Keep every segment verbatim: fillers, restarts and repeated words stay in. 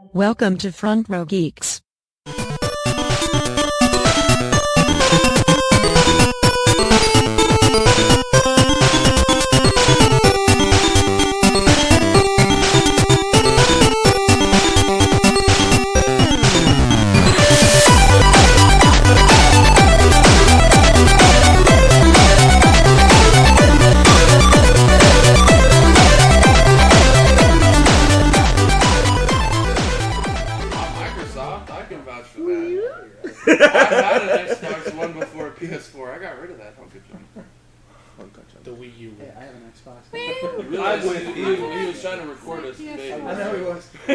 Welcome to Front Row Geeks. I had an Xbox One before P S four. I got rid of that. How good job. The Wii U. Hey, I have an Xbox. I'm with you. He was trying to record us today. I know he was. He's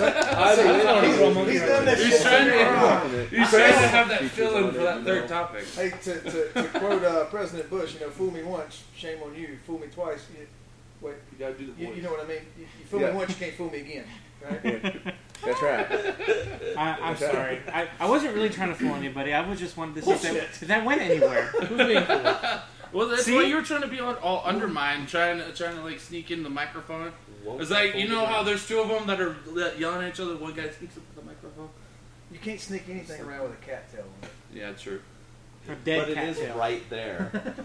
done that He's shit trying before. to, he's trying to have that fill-in for that third topic. Hey, to, to, to quote uh, President Bush, you know, fool me once, shame on you. Fool me twice, you, wait, You gotta do the you, voice. you know what I mean? You, you fool Yeah. me once, you can't fool me again. Right? That's right. I, I'm sorry. I, I wasn't really trying to fool anybody. I was just wanted to see if that, if that went anywhere. Who's being fooled? Well, that's See? why you were trying to be all, all undermined, trying to trying to like sneak in the microphone. It's like, you know how there's two of them that are yelling at each other. One guy sneaks up to the microphone. You can't sneak anything around with a cat tail on it. Yeah, true. A dead But it cat is tail. right there.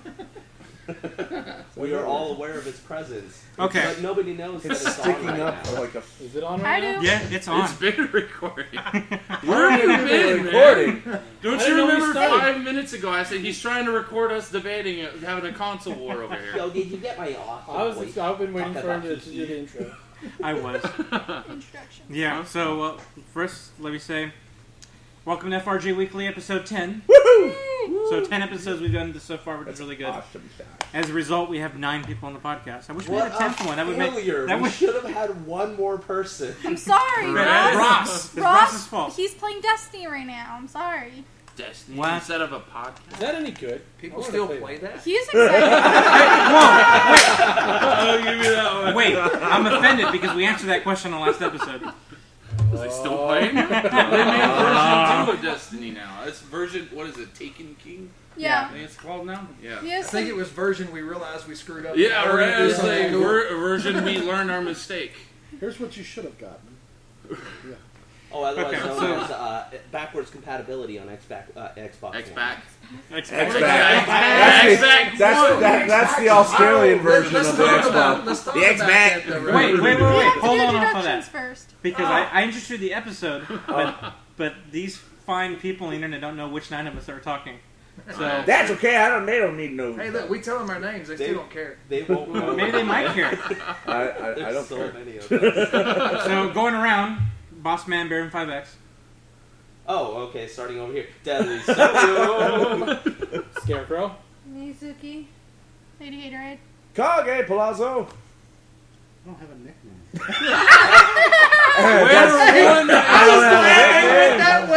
We are all aware of its presence. Okay. But nobody knows It's that it's sticking on right up now. like a. Is it on I right now? do. Yeah, it's on. It's been recording. Where Where have you been, recording? man? I Don't didn't you know we remember started. five minutes ago I said he's trying to record us debating it, having a console war over here? Yo, did you get my off? I was. I've been waiting Talk for him about to, P to C. do the intro. I was. Introduction. Yeah, so uh, first, let me say, welcome to F R G Weekly, episode ten. Woohoo! So ten episodes we've done this so far, which is really good. Awesome stuff. As a result, we have nine people on the podcast. I wish we What had a tenth a one. That would make failure. that we would should have had one more person. I'm sorry, Right. Ross. Ross. It's Ross, Ross's fault. he's playing Destiny right now. I'm sorry. Destiny What? instead of a podcast. Is that any good? People I wanna still play play that? He's excited. Oh, give me that one. Wait, I'm offended because we answered that question on the last episode. Is they still playing? They made version two of Destiny now. It's version, what is it, Taken King? I Yeah. think it's called now? Yeah. I Yes. think it was version we realized we screwed up. Yeah, We're gonna right. do It's something like cool. ver- version we learn our mistake. Here's what you should have gotten. Oh, otherwise Okay, known so- as uh, backwards compatibility on Xbox. Uh, Xbox. X One. back. X X-Back. X-Back. That's, X-Back the, that's, one. that, that's the Australian Oh, version let's of the talk about- Xbox. let's talk The about X-Back. that, though, Wait, right? wait, wait, We wait. have to Hold do on off of deductions that. first. Because I, I introduced the episode, but but these fine people on the internet don't know which nine of us are talking. So That's okay. I don't. They don't need no. Hey, look, we tell them our names. They, They- still don't care. They won't know. maybe they might care. I, I, I There's don't so care. many of them. So going around, Boss Man, Baron five X. Oh, okay. Starting over here. Deadly Silver. Scarecrow. Mizuki. Lady Haterade. Kage Palazzo. I don't have a nickname. That's, I don't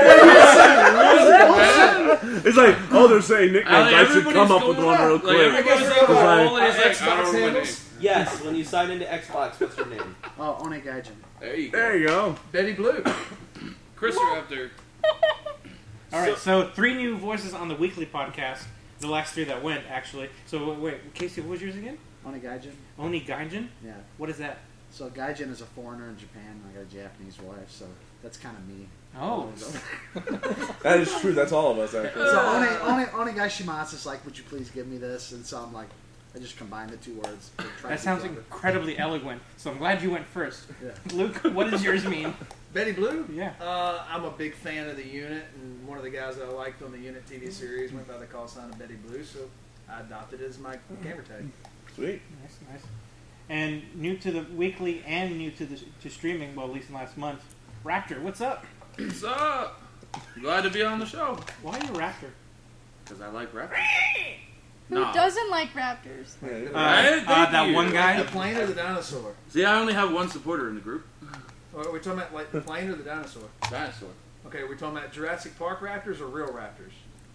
have that way. It's like, oh, they're saying nicknames. Like, I should everybody's come up with going one real up. quick. Like, everybody's I guess on a we're roll, and it's like, Xbox I don't know my name. handles. Yes, when you sign into Xbox, what's your name? Oh, Onegaijin. There you go. There you go. Betty Blue. Chris are up there. All right, so three new voices on the weekly podcast. The last three that went, actually. So wait, wait, Casey, what was yours again? Onegaijin? Oni Gaijin? Yeah. What is that? So Gaijin is a foreigner in Japan. I got a Japanese wife, so that's kind of me. Oh. That is true. That's all of us, actually. So One One Onegaishimasu is like, would you please give me this? And so I'm like, I just combined the two words. to try That to sounds be clever. incredibly eloquent. So I'm glad you went first. Yeah. Luke, what does yours mean? Betty Blue? Yeah. Uh, I'm a big fan of the unit, and one of the guys that I liked on the unit T V series went by the call sign of Betty Blue, so I adopted it as my gamer tag. Sweet. Nice, nice. And new to the weekly and new to the to streaming, well, at least last month. Raptor, what's up? What's up? Glad to be on the show. Why are you Raptor? Because I like rap. Who No. doesn't like Raptors? Uh, Right, uh, thank that you. one The guy? plane or the dinosaur? See, I only have one supporter in the group. Or are we talking about like the plane or the dinosaur? Dinosaur. Okay, are we talking about Jurassic Park raptors or real raptors?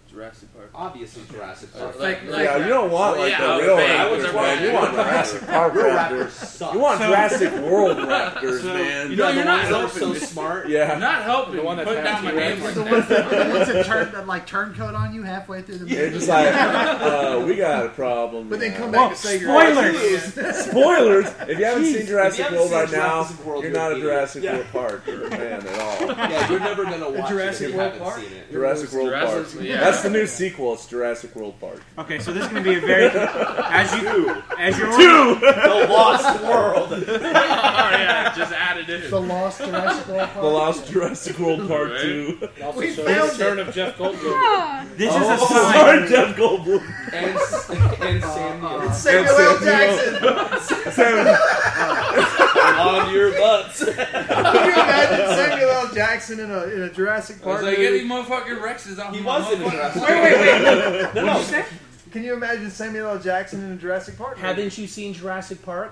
Jurassic Park. Obviously, Jurassic Park. Like- Yeah, like- you don't want like Yeah, the real fake. raptors, They're man. You fake. want Jurassic Park Real raptors. raptors suck. You want So- Jurassic World raptors, So- man. You know, the you're ones not that are helping. so smart. yeah. You're not helping. The one that Put down my name fancy like The ones that. that, the ones that turn that like turncoat on you halfway through the movie. They're just like, uh, we got a problem. But then now. come back Well, and say spoilers. Spoilers! If you haven't Jeez. seen Jurassic haven't World seen right Jurassic now, World, you're you're not a an idiot. Jurassic Yeah. World Parker fan at all. Yeah, you're never gonna watch Jurassic it if you World haven't Park? seen it. Jurassic World Jurassic- Park. yeah. That's the new sequel. It's Jurassic World Park. Okay, so this is going to be a very as you as you're Two. The Lost World. Oh yeah, just added in. The Lost Jurassic World Park. The Lost Jurassic World Part Right. Two. It also We shows found the return of Jeff Goldblum. Ah, This oh, is a sign. sorry, Jeff Goldblum. and and Samuel. Uh, Samuel L. Jackson. Samuel. On your butts. Can you imagine Samuel L. Jackson in a in a Jurassic I Park was like, get movie? these motherfucking Rexes out He of my was in a motherfucking- Jurassic Wait, wait, wait. No, What'd no. you say? Can you imagine Samuel L. Jackson in a Jurassic Park movie? Haven't you seen Jurassic Park?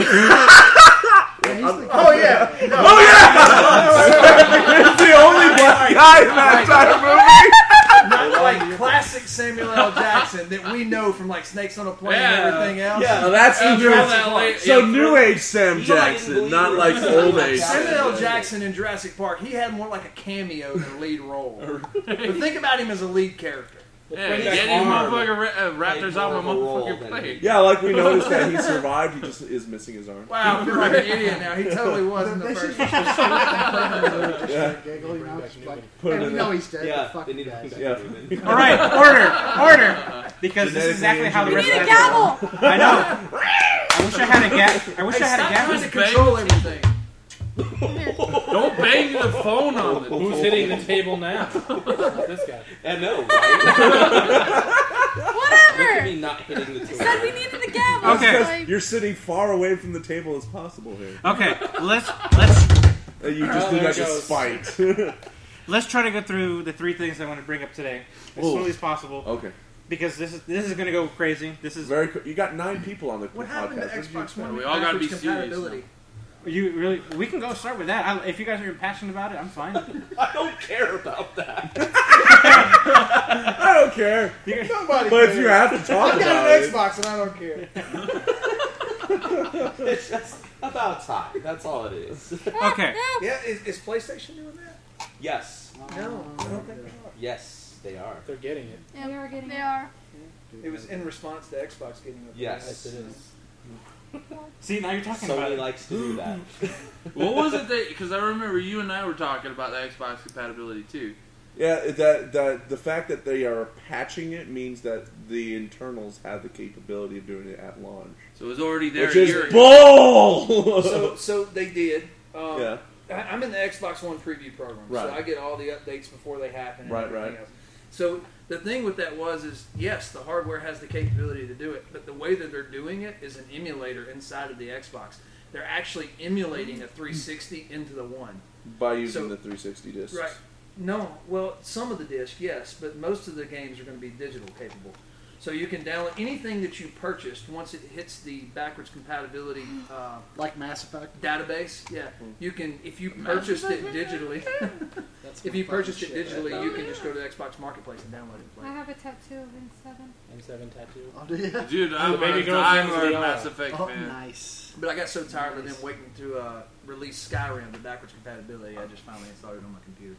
Oh yeah. No. Oh yeah! He's the only black guy in that entire movie. Not like classic Samuel L. Jackson that we know from like Snakes on a Plane Yeah. and everything else. Yeah. Well, that's the Uh, new. throw that late- So yeah, new throw- age Sam You don't even Jackson, believe not it. like old age. Samuel L. Sam Jackson in Jurassic Park, he had more like a cameo than a lead role. But think about him as a lead character. Yeah, Bring get back these Arm. motherfucking ra- uh, Raptors out of my more of a role motherfucking than plate. Yeah, like we noticed that he survived. He just is missing his arm. Wow, I feel like an idiot now. He totally was in the They should first. just just put him Yeah. in giggle, you know, Back just Newman. like, Put hey, it we in know there. he's dead. Yeah, but fuck they you need to guys. put Yeah. that Newman. All right, order, order, because this is exactly how the we rest need of a the gavel. I know. I wish I had a ga- I wish Hey, I had a stop gavel. trying to control everything. Don't bang the phone on it. Who's hitting the table now? Not this guy. I know, right? Look at Whatever. me not hitting the table. Said we needed a gavel. Okay. Like, You're sitting far away from the table as possible here. Okay, let's let's Uh, You just Oh, do there that it to goes. spite. let's try to go through the three things I want to bring up today as Ooh. slowly as possible Okay. because this is this is going to go crazy. This is Very. Co- you got nine people on the What podcast. happened to What did you Xbox expect? One? We all gotta be backwards serious compatibility? you really. We can go start with that. I, if you guys are passionate about it, I'm fine. I don't care about that. I don't care. You- Nobody But if cares. you have to talk I've got about an it, Xbox and I don't care. It's just about time. That's all it is. Okay. Yeah, is, is PlayStation doing that? Yes. No, I don't think they are. Yes, they are. They're getting it. yeah, They are getting They it. are. It was in response to Xbox getting it. Yes. Yes, it is. See, now you're talking about Sony it. likes to do that. What was it that? Because I remember you and I were talking about the Xbox compatibility too. yeah, that that the fact that they are patching it means that the internals have the capability of doing it at launch, So it was already there which a is year ago. bull. So, so they did. Um, yeah, I- I'm in the Xbox One preview program, Right. so I get all the updates before they happen. And Right, everything right. Else. So the thing with that was, is yes, the hardware has the capability to do it, but the way that they're doing it is an emulator inside of the Xbox. They're actually emulating a three sixty into the One. by using So- the three sixty discs. Right. No, well, some of the disc, yes, but most of the games are going to be digital capable. So you can download anything that you purchased once it hits the backwards compatibility uh, Like Mass Effect. database. Yeah, you can if you Mass purchased it digitally. That's If my you fucking purchased it shit. digitally, you can just go to the Xbox Marketplace and download it and play. I it. have a tattoo of N seven. M seven tattoo. Oh, do you? Dude, I'm The baby a girl's die name's hard Liara. Mass Effect Oh, fan. nice. But I got so tired of them waiting to uh, release Skyrim, the backwards compatibility, I just finally installed it on my computer.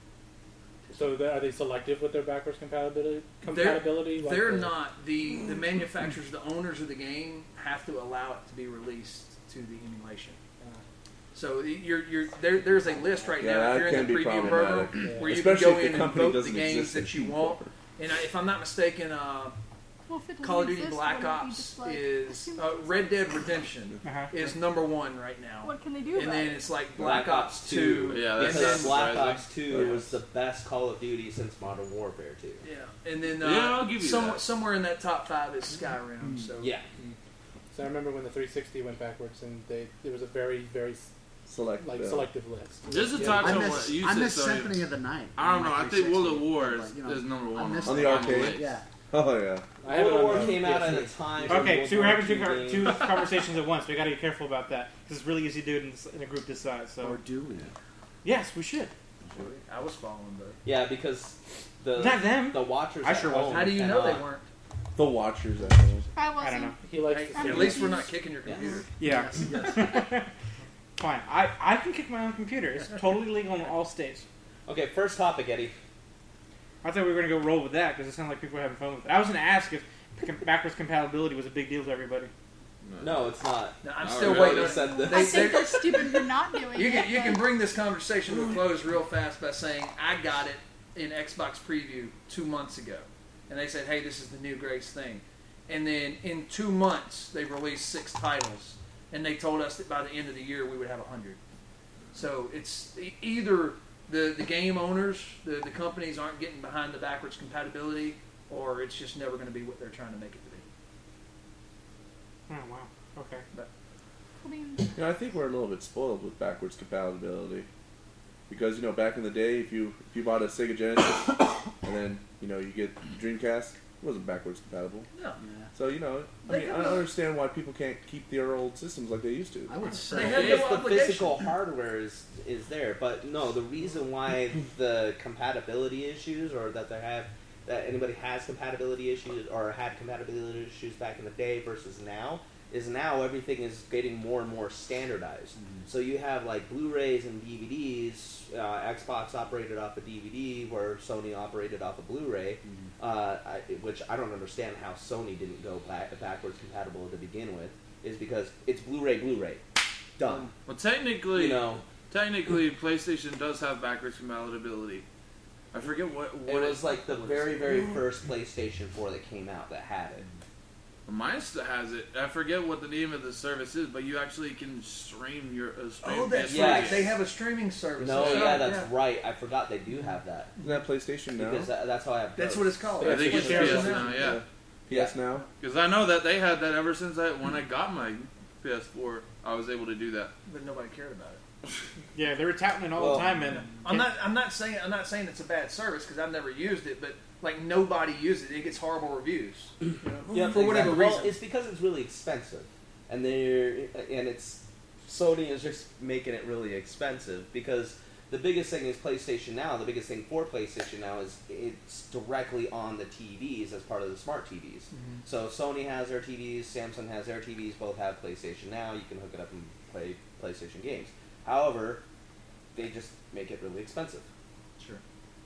So they- are they selective with their backwards compatibility? Compatibility? like They're the- not. The the manufacturers, the owners of the game, have to allow it to be released to the emulation. So you're you're there. There's a list right Yeah, now. that If you're in can the be preview problematic. program Yeah. where you Especially can go if the in and company vote the doesn't games exist that you anymore. want. And I, if I'm not mistaken, uh, Well, if it doesn't Call of Duty exist, Black why don't you Ops just, like, is assume uh, it Red Dead Redemption Uh-huh. is number one right now. What can they do And about then it? it's like Black, Black Ops Ops two. Yeah, and that's then, not Because Black surprising. Ops two was the best Call of Duty since Modern Warfare two. yeah, and then uh, Yeah, I'll give you some- that. somewhere in that top five is Skyrim. So Yeah. So I remember when the three sixty went backwards, and they it was a very, very Select. like yeah. selective list. Just to Yeah. talk I on miss, what you I said, miss Sonny. Symphony of the Night. I don't on know. my I think World of three sixty. War Like, is, you know, is number I one miss On the the arcade? list. Yeah. Oh yeah. I have it World on War the came out at a P S three. time. Okay, when so we're World having two, War car- Two two games- conversations at once. We got to be careful about that because it's really easy to do it in, this- in a group this size. Or So do we? yes, we should. I was following the. Yeah, because the Not them. the watchers. I at sure home wasn't. How do you know they cannot- weren't? The watchers at home. I wasn't. I don't know. He likes Hey, to I'm see at it. least we're not kicking your Yes. computer. Yeah. Yes, yes. Fine. I, I can kick my own computer. It's totally legal in all states. Okay, first topic, Eddie. I thought we were going to go roll with that because it sounded like people were having fun with it. I was going to ask if com- backwards compatibility was a big deal to everybody. No, it's not. No, I'm I still already waiting. on- said this. I They, think they, they're stupid for not doing you it. can you can but- bring this conversation to a close real fast by saying I got it in Xbox preview two months ago, and they said, "Hey, this is the new greatest thing," and then in two months they released six titles, and they told us that by the end of the year we would have a hundred. So it's e- either the the game owners, the the companies aren't getting behind the backwards compatibility, or it's just never going to be what they're trying to make it to be. Oh, wow. Okay. I mean, You know, I think we're a little bit spoiled with backwards compatibility. Because, you know, back in the day, if you if you bought a Sega Genesis and then, you know, you get the Dreamcast, it wasn't backwards compatible. No. Yeah. So, you know, I They mean, I have don't no- understand why people can't keep their old systems like they used to. I would They say have Because no the obligation. physical hardware is, is there, but no, the reason why the compatibility issues, or that they have, that anybody has compatibility issues or had compatibility issues back in the day versus now, is now everything is getting more and more standardized. So you have like Blu-rays and D V Ds. Uh, Xbox operated off a D V D, where Sony operated off a Blu-ray, uh, I, which I don't understand how Sony didn't go back, backwards compatible to begin with. Is because it's Blu-ray, Blu-ray, done. Well, technically, You know, technically, PlayStation does have backwards compatibility. I forget what it what was like the what very, is- very first PlayStation four that came out that had it. Mine still has it. I forget what the name of the service is, but you actually can stream your uh, stream Oh, that's P S four Yes. right. They have a streaming service. No, That's yeah, right, that's right. I forgot they do have that Isn't that PlayStation Now? because that, that's how I have. That's both. what it's called. I think Yeah, it's P it's S P S now, yeah. P S Now? Because I know that they had that ever since I when I got my P S four. I was able to do that. But nobody cared about it. Yeah, they were touting it all Well, the time, and I'm not. I'm not saying. I'm not saying it's a bad service because I've never used it. But like nobody uses it. It gets horrible reviews. You know, Yeah, for whatever exactly. reason. Well, it's because it's really expensive, and they're and it's Sony is just making it really expensive because the biggest thing is PlayStation Now. The biggest thing for PlayStation Now is it's directly on the T Vs as part of the smart T Vs. Mhm. So Sony has their T Vs, Samsung has their T Vs. Both have PlayStation Now. You can hook it up and play PlayStation games. However, they just make it really expensive, Sure.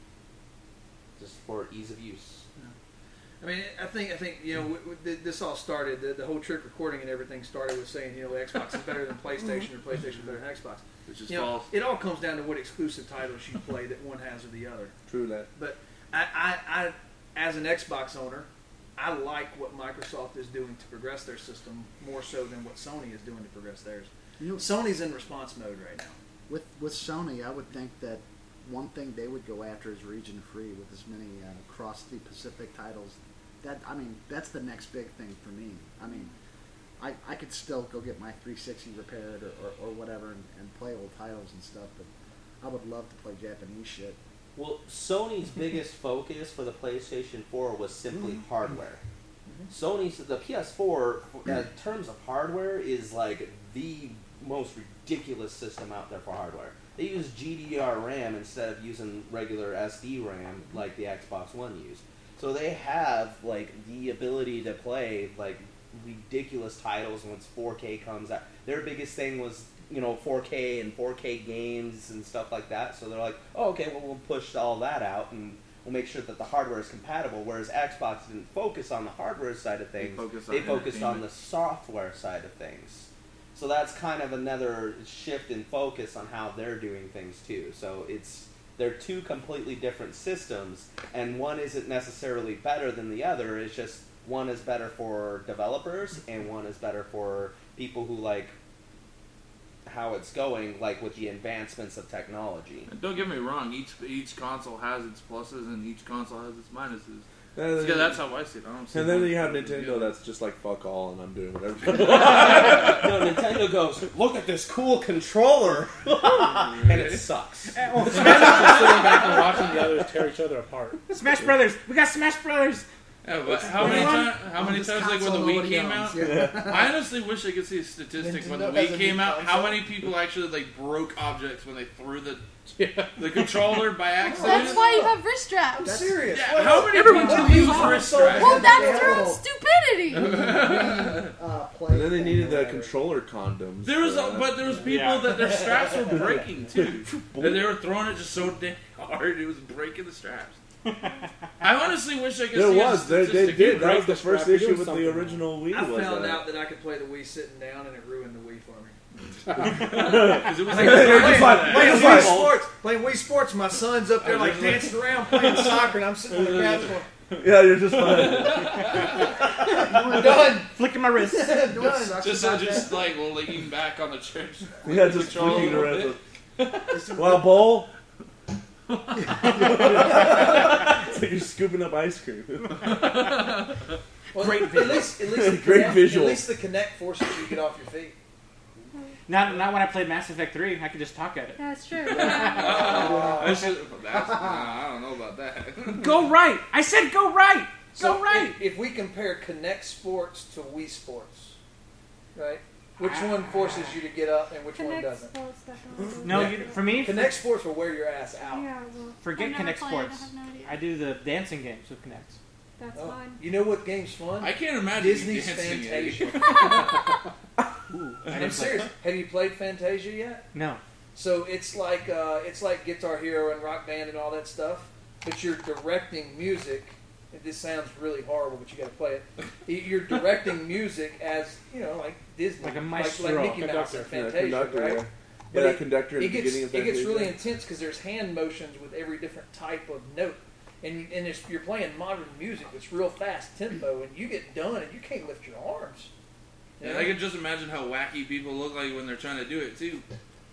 just for ease of use. I mean, I think. I think you know. W- w- th- this all started. The, the whole trick recording and everything started with saying, you know, Xbox is better than PlayStation or PlayStation is better than Xbox. Which is You know, false. it all comes down to what exclusive titles you play that one has or the other. True that. But I, I, I, as an Xbox owner, I like what Microsoft is doing to progress their system more so than what Sony is doing to progress theirs. You know, Sony's in response mode right now. with with Sony, I would think that one thing they would go after is region free with as many uh, across the Pacific titles. That I mean, that's the next big thing for me. I mean, I, I could still go get my three sixty repaired or, or, or whatever and, and play old titles and stuff, but I would love to play Japanese shit. Well, Sony's biggest focus for the PlayStation four was simply hardware. Sony's the P S four, in terms of hardware, is like the most ridiculous system out there for hardware. They use G D R RAM instead of using regular S D RAM like the Xbox One used. So they have like the ability to play like ridiculous titles once four K comes out. Their biggest thing was, you know, four K and four K games and stuff like that. So they're like, oh, okay, well, we'll push all that out and we'll make sure that the hardware is compatible. Whereas Xbox didn't focus on the hardware side of things. focused on They focused on entertainment. the software side of things. So that's kind of another shift in focus on how they're doing things too. So it's they're two completely different systems, and one isn't necessarily better than the other. It's just one is better for developers, and one is better for people who like how it's going, like with the advancements of technology. And don't get me wrong. Each each console has its pluses and each console has its minuses. And Yeah, that's how I see it. I don't see and then one you have over the Nintendo other. that's just like, fuck all, and I'm doing whatever. No, Nintendo goes, look at this cool controller, and it sucks. Eh, well, Sitting back and watching the others tear each other apart. Smash Brothers. We got Smash Brothers. Yeah, but how many times? How many This times, like when console the Wii nobody came owns, out? yeah. I honestly wish I could see a statistic when the Nintendo has Wii a came new out. How console. many people actually like broke objects when they threw the the controller by accident? That's why you have wrist straps. I'm serious. Yeah, What how else? many Everyone people use use console wrist to straps? Well, have that's the their own handle. stupidity. uh, play And then they needed the whatever. controller condoms. There was, for a, that. but there was people Yeah. that their straps were breaking too, and they were throwing it just so damn hard it was breaking the straps. I honestly wish I could There see was. a They, they statistic. did. That break was the the strap, first you're issue doing with the something original Wii. I was found that. out that I could play the Wii sitting down, and it ruined the Wii for me. Because it was Playing, like, playing, like- playing it's Wii like- Sports, playing Wii Sports. My son's up there like dancing around playing soccer, and I'm sitting on the couch going, Yeah, you're just fine. "I'm done, Flicking my wrist. I'm done." just uh, just like leaning back on the chair. just Yeah, just control flicking a the little rest bit. of. Well, bowl. It's like you're scooping up ice cream. Well, Great at least, at least the Great Kinect, visual. At least the Connect forces you to get off your feet. Not not when I played Mass Effect three. I could just talk at it. That's true. I should. That's, nah, I don't know about that. Go right. I said go right. So Go right. If, if we compare Connect Sports to Wii Sports, right? Which one forces you to get up and which one Connect doesn't? Sports definitely. No, Yeah. you, for me, Connect Sports will wear your ass out. Yeah, well, forget I've never Connect played, I Sports. have no idea. I do the dancing games with Connect. that's Oh, fine. you know what game's fun? I can't imagine Disney's you dancing Fantasia. Ooh, I I'm didn't play serious. Have you played Fantasia yet? No. So it's like uh, it's like Guitar Hero and Rock Band and all that stuff, but you're directing music. And this sounds really horrible, but you got to play it. You're directing music as you know, like Disney, Like a like, maestro. like Mickey Mouse and Yeah, Fantasia, conductor. right? Yeah, But yeah that it- conductor in It the gets beginning of it gets Fantasia. really intense because there's hand motions with every different type of note, and you, and it's, you're playing modern music that's real fast tempo, and you get done and you can't lift your arms. You And know? I can just imagine how wacky people look like when they're trying to do it too.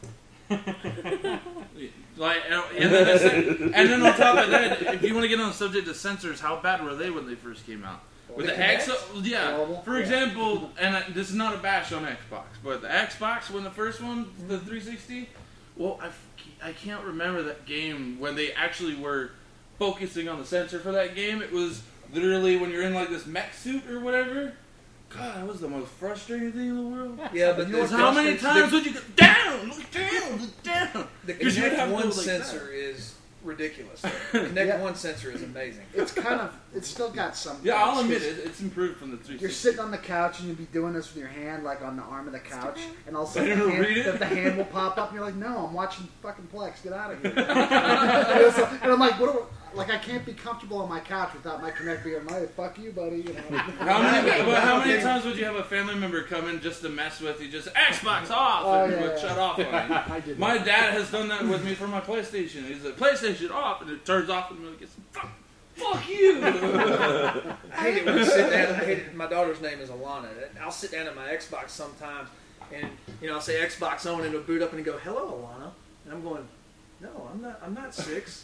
Like, and and then, the sen- and then on top of that, if you want to get on the subject of sensors, how bad were they when they first came out? With The the, X, Kinect? yeah. Horrible? For Yeah. example, and I, this is not a bash on Xbox, but the Xbox when the first one, the three sixty, well, I, f- I can't remember that game when they actually were focusing on the sensor for that game. It was literally when you're in like this mech suit or whatever. God, that was the most frustrating thing in the world. Yeah, but Because the- how many the- times would you go down, look down, look down? The 'Cause you would have Connect to One go like sensor is ridiculous. The Connect Yeah. One sensor is amazing. It's kind of, it's still got some. Yeah, I'll bugs, admit 'cause it. It's improved from the three sixty. You're sitting on the couch and you'll be doing this with your hand, like on the arm of the couch, and all of a sudden Better the hand, read it. the, the hand will pop up, and you're like, "No, I'm watching fucking Plex. Get out of here!" and, so- and I'm like, "What? Do, like, I can't be comfortable on my couch without my Connect being like, fuck you, buddy." You know? How many, but how many times would you have a family member come in just to mess with you, just Xbox off, Oh, and yeah, would yeah. shut off on you? I did. My that. dad has done that with me for my PlayStation. He's like, PlayStation off, and it turns off, and it gets fuck, fuck you. I hate it when you sit down. I hate it. My daughter's name is Alana. And I'll sit down at my Xbox sometimes, and you know I'll say Xbox on, and it'll boot up and go, "Hello, Alana," and I'm going, "No, I'm not. I'm not six.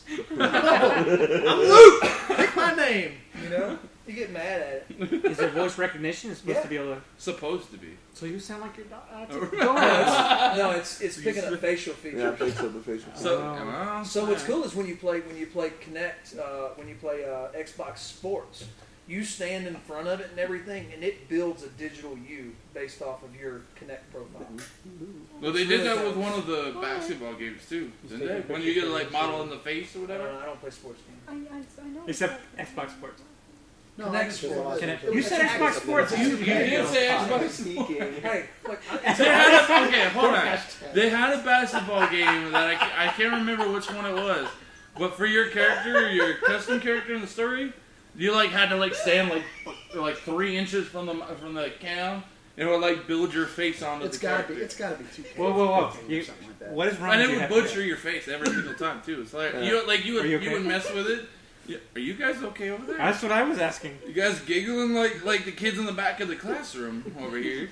I'm Luke. Pick my name." You know, you get mad at it. Is it voice recognition? It's supposed Yeah. to be able to. Supposed to be. So you sound like your dog. No, it's, no, it's it's picking up facial features. Yeah, facial the facial. So, Oh. well, So what's cool is when you play when you play Connect uh, when you play uh, Xbox Sports, you stand in front of it and everything, and it builds a digital you based off of your Connect profile. Well, they did that with one of the basketball games too, didn't they? When you get like model in the face or I whatever. don't, I don't play sports games. I, I, I know. Except Xbox Sports. No, Connect I just- Sports. Connect- it you was said Connect Xbox Sports. You, you did say Xbox. Speaking. Hey, look, I, They had a, okay, hold on. They had a basketball game that I, ca- I can't remember which one it was, but for your character, your custom character in the story, you like had to like stand like like three inches from the from the cam, and it would like build your face onto It's the gotta character. be. It's gotta be two K. Whoa, whoa, whoa! or You, something like that. what is wrong? and with it you would having butcher your face every single time too. It's like Yeah. you like you would Are you you, okay? would mess with it. Yeah, are you guys okay over there? That's what I was asking. You guys giggling like like the kids in the back of the classroom over here.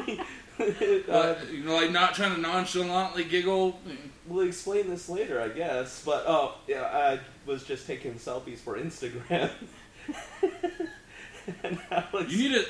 Uh, you know, like not trying to nonchalantly giggle. We'll explain this later, I guess. But oh, yeah, I was just taking selfies for Instagram. And Alex, You need to.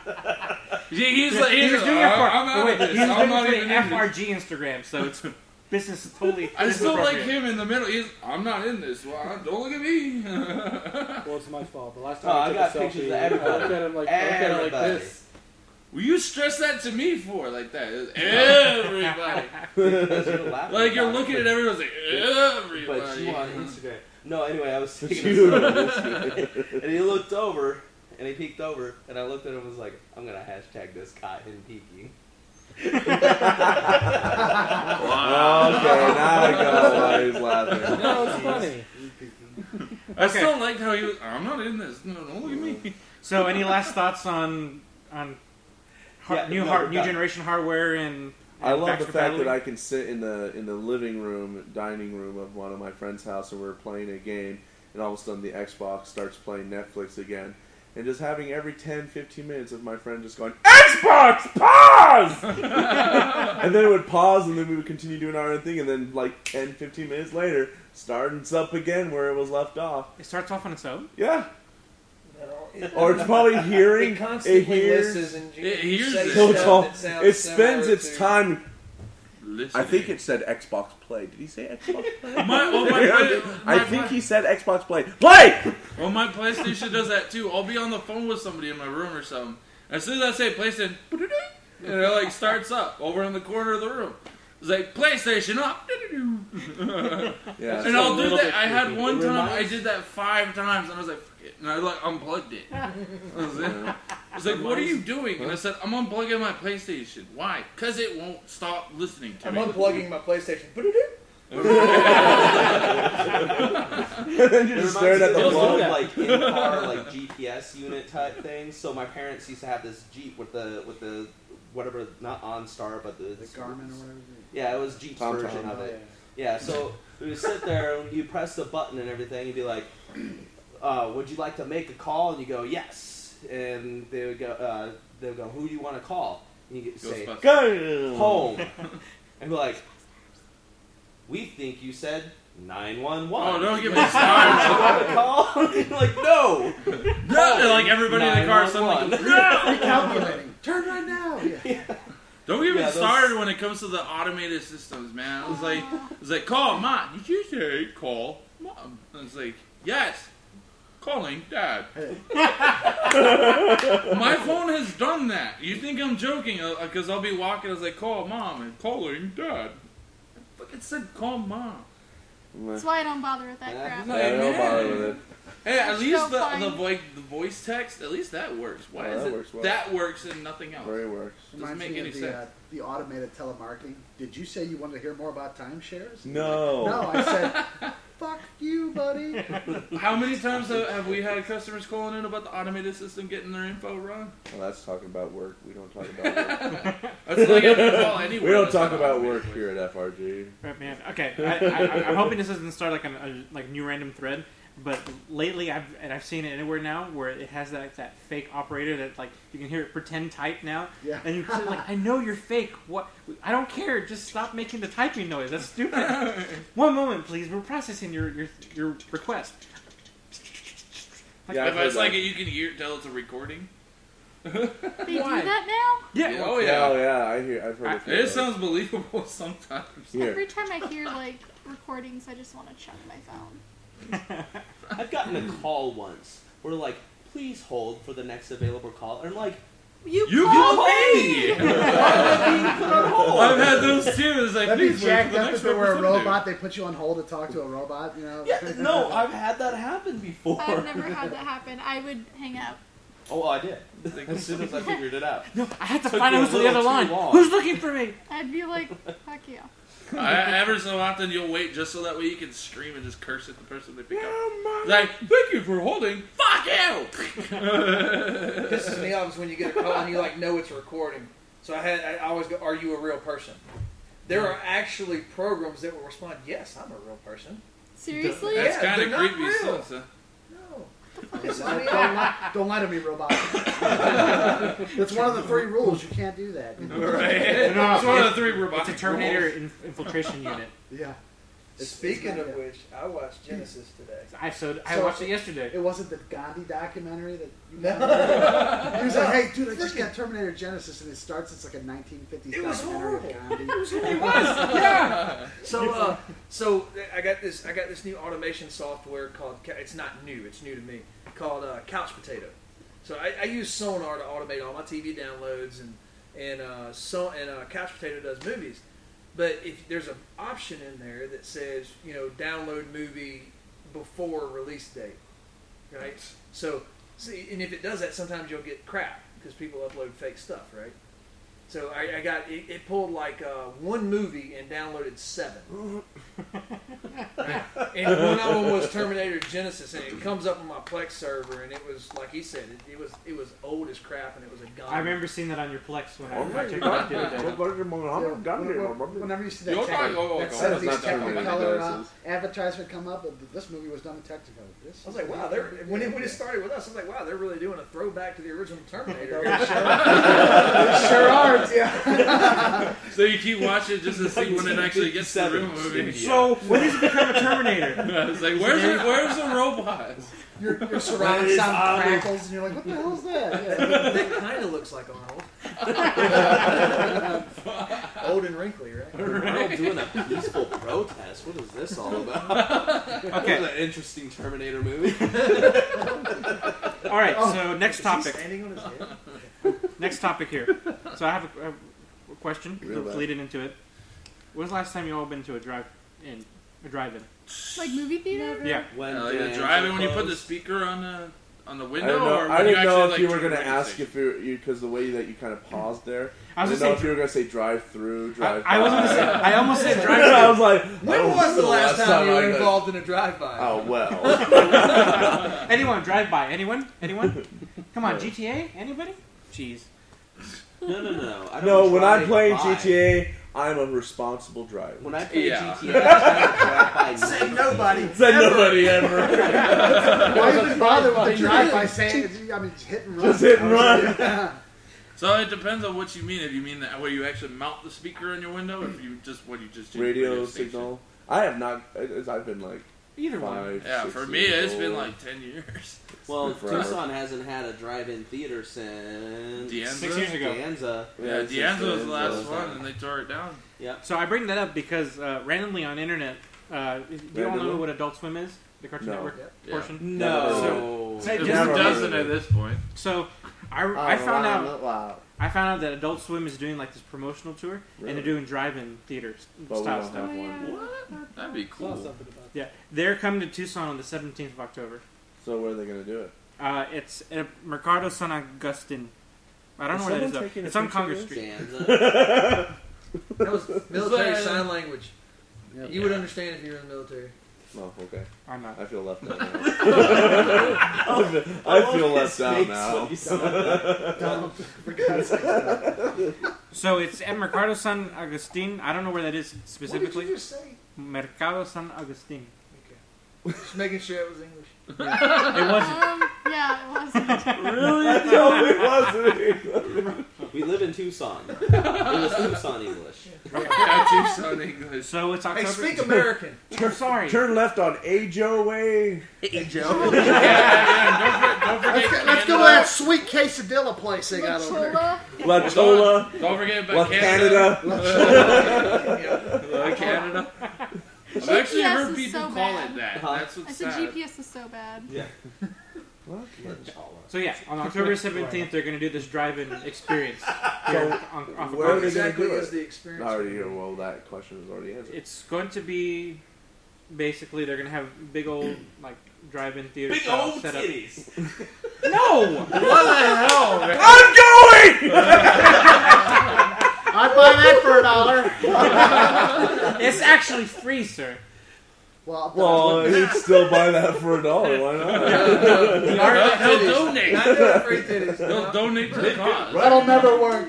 Uh, he's like He he's was like, doing it for. I'm out oh, wait, of this. he was I'm doing not it for even the in F R G Instagram, so it's business is totally. I business still like appropriate. him in the middle. He's, I'm not in this. Well, don't look at me. Well, it's my fault. The last time Oh, I I took got a pictures selfie, of everybody. I looked at him like, I looked at him like Everybody. this. Will you stress that to me for like that? It's everybody. Because you're laughing Like you're about it. looking at everyone like everybody. But you on Instagram. No, anyway, I was taking You a on selfie, and he looked over, and he peeked over, and I looked at him and was like, I'm going to hashtag this caught him peeking. Wow. Okay, now I got why he's laughing. No, it's funny. I Okay. still liked how he was. I'm not in this. No, don't look at me. So, any last thoughts on on har- Yeah, new no, hard, but new that- generation hardware and? I and love the Baxter fact that Bradley? I can sit in the in the living room, dining room of one of my friend's house, and we're playing a game, and all of a sudden the Xbox starts playing Netflix again, and just having every ten, fifteen minutes of my friend just going, Xbox, pause! And then it would pause, and then we would continue doing our own thing, and then like ten, fifteen minutes later, starts up again where it was left off. It starts off on its own. Yeah. Or it's probably hearing, It constantly it hears, listens and It hears says it. so stuff it's all- that sounds it spends similar its to- time. Listening. I think it said Xbox Play. Did he say Xbox Play? My, well, my, play, my, I think he said Xbox Play. Play! Well, my PlayStation does that too. I'll be on the phone with somebody in my room or something. As soon as I say PlayStation, and it like starts up over in the corner of the room. It's like PlayStation up, Yeah. and I'll do little that. bit I had creepy. one It time I reminds- did that five times, and I was like, "Fuck it," and I like unplugged it. That was it. I was like, "What are you doing?" And I said, "I'm unplugging my PlayStation." Why? Because it won't stop listening to I'm me. unplugging my PlayStation. And then you It just reminds stared me at the of those plug. old, like in-car like G P S unit type things. So my parents used to have this Jeep with the with the whatever, not OnStar, but the, The Garmin or whatever. yeah, it was Jeep's Tom version Tom. of Oh, it. Yeah, so we would sit there, and you press the button and everything, you'd be like, uh, would you like to make a call? And you go, yes. And they would go, uh, they would go, who do you want to call? And you get say, Ghostbusters. Go! home. And be like, we think you said nine one one. Oh, don't get me You started. want to call? You're like, no. And like everybody in the car suddenly goes, "No!" Recalculating. Turn right now. Yeah. Don't get me Yeah, those- started when it comes to the automated systems, man. It was like, it was like, call mom. Did you say call mom? And it's like, yes, calling dad. My phone has done that. You think I'm joking? Because I'll be walking. I was like, call mom and calling dad. I fucking said call mom. That's why I don't bother with that Yeah. crap. Yeah, don't bother with it. Hey, at Just least go the find- the, voice, the voice text, at least that works. Why Oh, is that it works well. that works and nothing else? Very works. Doesn't Reminds make me any of the, sense. uh, the automated telemarketing. Did you say you wanted to hear more about timeshares? No. No, I said, fuck you, buddy. How many times have have we had customers calling in about the automated system getting their info wrong? Well, that's talking about work. We don't talk about work. That's like if you call anywhere. we don't that's talk not about automated. work here at F R G. Right, man. Okay, I, I, I'm hoping this doesn't start like an, a like new random thread. But lately, I've and I've seen it anywhere now where it has that that fake operator that like you can hear it pretend type now, Yeah. and you're like, I know you're fake. What? I don't care. Just stop making the typing noise. That's stupid. One moment, please. We're processing your your your request. Like, Yeah, I've If heard it's like that. it, you can hear tell it's a recording. They Why? do that now? yeah. Yeah, well, oh yeah. Oh yeah, I hear. I've heard I- a few it of those. sounds believable sometimes. Here. Every time I hear like recordings, I just want to check my phone. I've gotten a call once where like, please hold for the next available call. And I'm like, You, You called called me! me. I've had those too. It's like That'd be please wait jacked for the up next if there were a representative. robot. They put you on hold to talk to a robot, you know? yeah, no, I've had that happen before. I've never had that happen. I would hang up. Oh, I did. As soon as I figured it out. No, I had to Took find you out a who's on the little other too line. long. Who's looking for me? I'd be like, fuck you. I, ever so often you'll wait just so that way you can scream and just curse at the person they pick up. It's like, thank you for holding. Fuck you. Pisses me off is when you get a call and you like know it's recording. So I had I always go, "Are you a real person?" There are actually programs that will respond, "Yes, I'm a real person." Seriously? That's Yeah, kind they're of not creepy. real. So, so. No. Don't, Pisses me don't, off. lie, don't lie to me, robot. That's one of the three rules. You can't do that. You know? Right. No, It's one of it's- the three robotic It's a Terminator roles. in, infiltration unit. Yeah. Speaking of which, I watched Genesis today. I so I So- watched it yesterday. It wasn't the Gandhi documentary that you No. He was like, hey, dude, I just got Terminator Genesis, and it starts, it's like a nineteen fifties It was documentary horrible. of Gandhi. It was yeah. So, uh, so I got this. I got this new automation software called. Ca- It's not new. It's new to me. Called uh, Couch Potato. So I, I use Sonar to automate all my T V downloads, and and uh, so and uh, Couch Potato does movies. But if there's an option in there that says, you know, download movie before release date, right? So, see, and if it does that, sometimes you'll get crap because people upload fake stuff, right? So I, I got it, it pulled like uh, one movie and downloaded seven. Right? And one of them was Terminator Genesis, and it comes up on my Plex server, and it was like he said, it, it was it was old as crap, and it was a gun. I remember seeing that on your Plex when I, Oh when my I checked it God. out the other day. Yeah, when- Whenever you see that, You're tech, talking- oh, oh, that oh, seventies that's not Terminator Technicolor uh, Genesis. advertisement come up, but this movie was done in Technicolor. This I was is like, wow, they're when it when it started with us, I was like, wow, they're really doing a throwback to the original Terminator. They sure are, yeah. So you keep watching just to see when it actually gets to the real movie. So when does it become a Terminator? It's like, where's the, where's the robots? Your, your surround That is sound Arnold. crackles, and you're like, what the hell is that? Yeah. That kind of looks like Arnold. Old and wrinkly, right? Arnold doing a peaceful protest. What is this all about? Okay. What an interesting Terminator movie. All right. So next Is he topic. standing on his head? Next topic here. So I have a, a question. Real Let's bad. lead it into it. When was the last time you all been to a drive-in? A drive-in? Like movie theater? Yeah. When Uh, like bands a drive-in are when you put the closed. speaker on the on the I window, didn't know, or when I didn't you know actually if like you were turn going the to ask station? if you because the way that you kind of paused there. I I, was didn't know gonna if say. you were going to say drive through, drive. I, I was by. gonna say. I almost said I drive-in. was like, When oh, was the last time you I were could- involved in a drive-by? Oh well. Anyone drive-by? Anyone? Anyone? Come on, G T A? Anybody? Jeez. No, no, no. I don't No, when I'm drive playing by. G T A, I'm a responsible driver. When I play Yeah. G T A, I drive by Say ninety. nobody. Said nobody ever. Why even bother with the drive by saying, I mean, just hit and run. Just hit and run. Yeah. So it depends on what you mean. If you mean that where you actually mount the speaker on your window, or if you just what you just do Radio station. signal. I have not. it- I've been like Either one. five. Yeah, six for me, years it's been old. like ten years. Well, Forever. Tucson hasn't had a drive-in theater since Deanza? Six years ago. Deanza. Yeah, it's Deanza just, was uh, the last it's, uh, one, and they tore it down. Yep. So I bring that up because uh, randomly on internet, uh, do you all know Randomly? what Adult Swim is? The Cartoon No. Network Yeah. portion. No. So- Who Never heard doesn't of at it. this point? So I, Oh, I found wow, out wow. I found out that Adult Swim is doing like this promotional tour, and Really? they're doing drive-in theaters But we style don't stuff. have Oh, one. yeah. What? That'd be Saw cool. something about Yeah, they're coming to Tucson on the seventeenth of October. So where are they going to do it? Uh, it's at Mercado San Agustin. I don't Is know where that is someone though. taking a It's on picture of Congress this? Street. Deanza. That was military So- sign language. Yep. You would understand if you were in the military. Oh, okay. I'm not. I feel left out now. I feel left out now. Don't, for God's sake. So it's at Mercado San Agustin. I don't know where that is What specifically. did you just say? Mercado San Agustin. Okay. Just making sure it was English. It wasn't. Um, yeah, it wasn't. Really? No, it wasn't. We live in Tucson. It was Tucson English. Yeah, Tucson English. So it's Hey, October. speak American. I'm sorry. Turn left on Ajo Way. Yeah, yeah, don't, for, don't Let's, forget. go- let's go to Canada. that sweet quesadilla place they got over there. Chola. La Chola. Don't forget La about Canada. Canada. La Canada. I've G P S actually heard is people so call bad. it that. Huh? That's what's I said sad. G P S is so bad. Yeah. So yeah, on October seventeenth, they're going to do this drive-in experience here on, off of where are What they Congress. gonna exactly do is it? the experience? I already hear. Well, that question is already answered. It's going to be basically they're going to have big old like drive-in theater Big style old setup. titties. No, What the hell, man? I'm going. I'd buy that for a dollar. it's actually free, sir. Well, Well, you'd still buy that for a dollar. Why not? The They'll, art, they'll donate. Not doing free titties. They'll donate to the cause. that'll never work.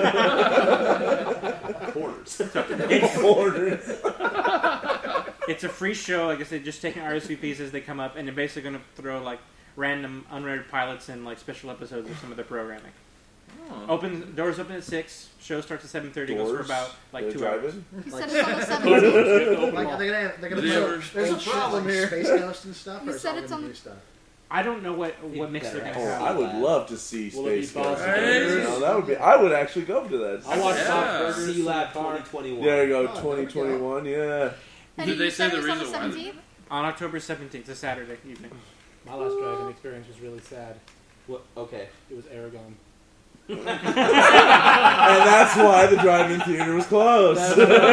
Quarters. it's, Orders. it's a free show. Like I said, just taking R S V Ps as they come up, and they're basically going to throw like random unrated pilots and like special episodes of some of the programming. Oh. Open doors open at six. Show starts at seven thirty. Goes for Doors? about like They two drive hours. in? He Like- said it's on the seventeenth. Like, are they gonna, they're gonna Did put you up ever- There's a old shit problem like here. Space Ghost and stuff? You or is said all it's gonna on- be new stuff? I don't know what what mix they're better gonna Oh, have. I would love to see Will it be Space Ghost. Boston? Hey. You know, that would be. I would actually go to that. I'll watch Yeah. Bob Burgers C in the Lab car. twenty twenty-one. There you go, Oh, there we twenty twenty-one. Yeah. Penny, Did they you say said the it was on the reason why they- seventeenth? On October seventeenth, a Saturday evening. My last driving experience was really sad. What? Okay. It was Aragon. And that's why the drive-in theater was closed.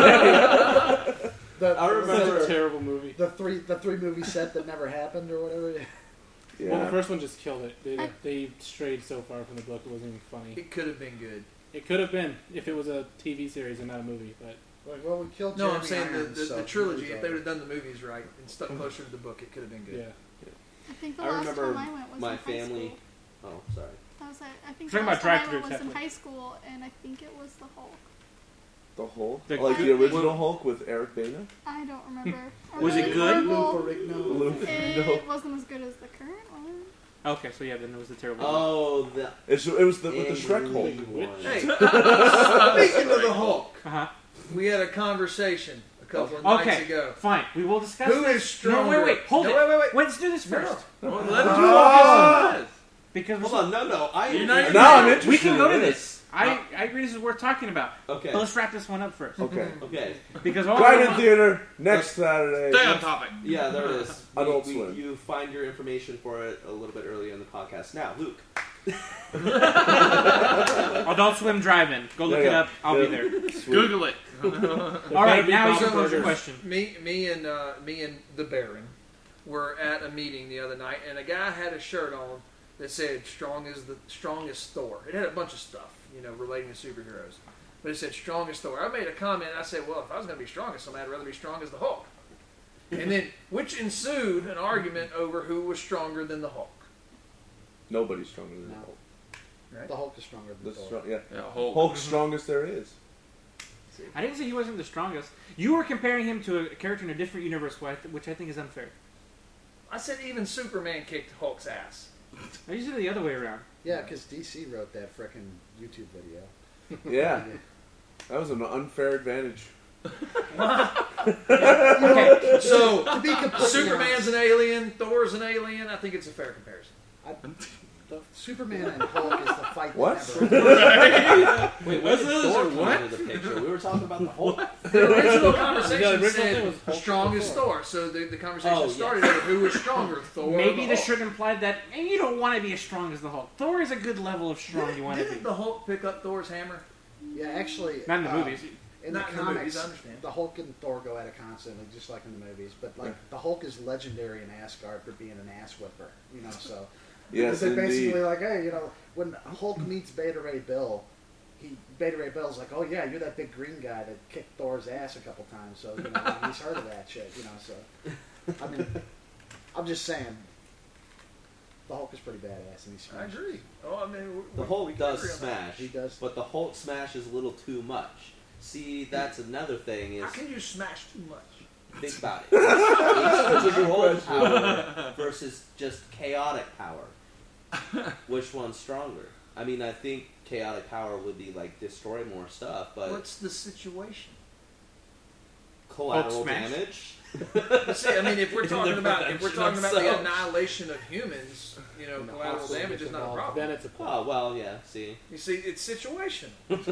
The, I remember- Such a terrible movie. the three the three movie set that never happened or whatever. Well, the Yeah. first one just killed it. They, I- they strayed so far from the book, it wasn't even funny. It could have been good. It could have been if it was a T V series and not a movie, but Like, well, we killed. No, I'm Jeremy saying the, Irons, the, so the trilogy, movies if are- they would have done the movies right and stuck closer to the book, it could have been good. yeah. I think the I last remember time I went was my in high family- school. Oh, sorry. That was, I think Talking the about last time I drive-through went was in technically. high school, and I think it was the Hulk. The Hulk? The- Like the original Hulk with Eric Bana? I don't remember. A Was it really good? Lou horrible- Ferrigno. Lou It Ferrigno. wasn't as good as the current one. Okay, so yeah, then it was the terrible. one. Oh, the It's, it was the, with the Shrek Hulk. angry one. Hey, speaking of the Hulk, Uh huh. we had a conversation a couple of Okay. nights ago. Fine, we will discuss. Who this. is stronger? No, wait, wait, hold No, it. wait, wait, wait. Let's do this first. Well, let Ah. you walk us Because Hold on, no, no. I You're not- Now I'm interested we can go in to this. this. I, I agree this is worth talking about. Okay. But let's wrap this one up first. Okay. Okay. Because all Drive-in theater next Saturday. Stay on topic. Yeah, there it is. We- Adult we- Swim. You find your information for it a little bit earlier in the podcast. Now, Luke. Adult Swim Drive-In. Go look Yeah, it yeah. up. I'll Yeah. be there. Google it. All right, be now Bob you go to your Burgers. question. Me, me, and uh, me and the Baron were at a meeting the other night, and a guy had a shirt on that said "Strong as the strongest Thor." It had a bunch of stuff, you know, relating to superheroes, but it said "Strongest Thor." I made a comment. And I said, "Well, if I was going to be strongest, I'd rather be strong as the Hulk." And then, which ensued an argument over who was stronger than the Hulk. Nobody's stronger than the No. Hulk. Right? The Hulk is stronger than The Thor. strong, yeah. Yeah, Hulk. Hulk's strongest there is. I didn't say he wasn't the strongest. You were comparing him to a character in a different universe, which I- which I think is unfair. I said even Superman kicked Hulk's ass. I used it the other way around. Yeah, because D C wrote that frickin' YouTube video. Yeah. That was an unfair advantage. Okay, So, To be completely Superman's an alien, Thor's an alien. I think it's a fair comparison. honest, the Superman and Hulk is the fight What? that never Wait, What's when did this? Thor come What? into the picture? We were talking about the Hulk. The original Yeah, conversation the original said thing was Hulk strongest before. Thor. So the, the conversation Oh, started with who was stronger, Thor or maybe the the Hulk. shirt implied that and you don't want to be as strong as the Hulk. Thor is a good level of strong you want to Didn't be. the Hulk pick up Thor's hammer? Yeah, actually. Not in the uh, movies. In Not the in the comics, movies, I understand. the Hulk and Thor go at it constantly, just like in the movies. But like the Hulk is legendary in Asgard for being an ass whipper, you know. So Yes, they're basically indeed. like, hey, you know, when Hulk meets Beta Ray Bill, he Beta Ray Bill's like, oh yeah, you're that big green guy that kicked Thor's ass a couple times. So you know, he's heard of that shit, you know. So I mean, I'm just saying, the Hulk is pretty badass, and he's I smashed. agree. Oh, I mean, we- The we- Hulk we can does agree on that. smash. He does. But the Hulk smash is a little too much. See, that's another thing is How can you smash too much? think about it. It's control power versus just chaotic power. Which one's stronger? I mean, I think chaotic power would be like destroy more stuff, but What's the situation? collateral Hulk smash? damage. But see, I mean, if we're In talking their about if we're prevention talking of about the self. annihilation of humans, you know, And the collateral hostile damage is gets not a involved, problem. Then it's a Oh problem. well, yeah. See, You see, it's situational.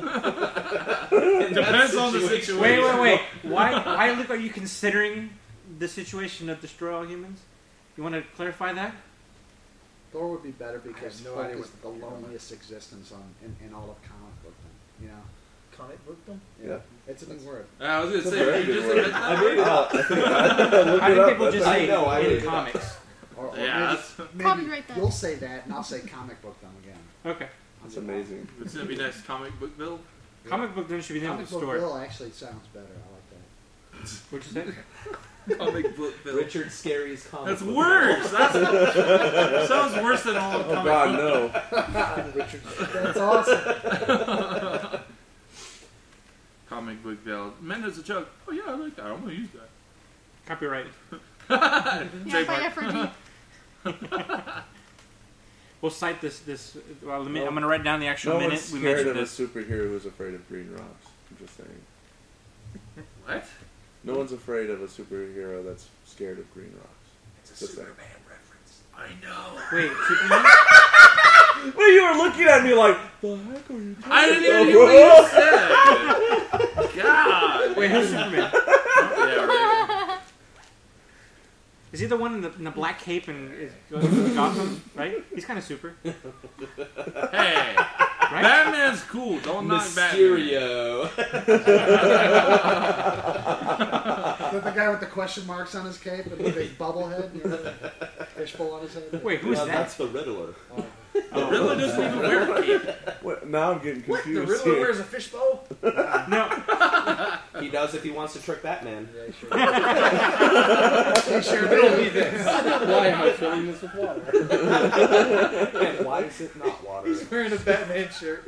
Depends on the situation. Wait, wait, wait. Why, why, Luke, are you considering the situation of destroy all humans? You want to clarify that? Thor would be better because no Hulk idea is what the you're talking loneliest existence on in, in all of comic book. You know, Comic book them. Yeah. it's a new word. I was gonna It's a say, very you good just word. admit that? I made it up. Look I it think up, people that's just it. say I know, I in made it up. comics. Or, or Yeah, maybe, that's- maybe Copyright that. you'll say that, and I'll say comic book them again. Okay. That's amazing. It's gonna be next comic book build. Comic book then should be the name Comic of the book store. Bill actually sounds better. I like that. What'd you say? Comic book build. Richard Scarry's comic. That's book. worse. That's, that sounds worse than all the Oh comic God, book. no. Richard, that's awesome. Comic book build. Man, there's a joke. Oh yeah, I like that. I'm gonna use that. Copyright. Yeah, by Trademark. F R G. we'll cite this. This. Well, let me, No. I'm going to write down the actual No minute one's we scared mentioned of this. a superhero who's afraid of green rocks. I'm just saying. What? No one's afraid of a superhero that's scared of green rocks. It's a Just Superman saying. reference. I know. Wait, Superman? Well, you were looking at me like, the heck are you talking I didn't even about, hear bro? what you said. God. Wait, who's Superman? Yeah, right. Is he the one in the, in the black cape and is goes to Gotham? Right? He's kind of super, Hey, right? Batman's cool. Don't knock Batman. Mysterio. Is that the guy with the question marks on his cape and the big bubble head? You know, the fishbowl on his head? Wait, who's No, that? that's the Riddler. The Riddler doesn't even wear a cape. What? Now I'm getting What? The confused Riddler here. wears a fishbowl? No. He does if he wants to trick Batman. Yeah, sure. He sure Riddle did. me this. Why am I filling this with water? And why is it not water? He's wearing a Batman shirt.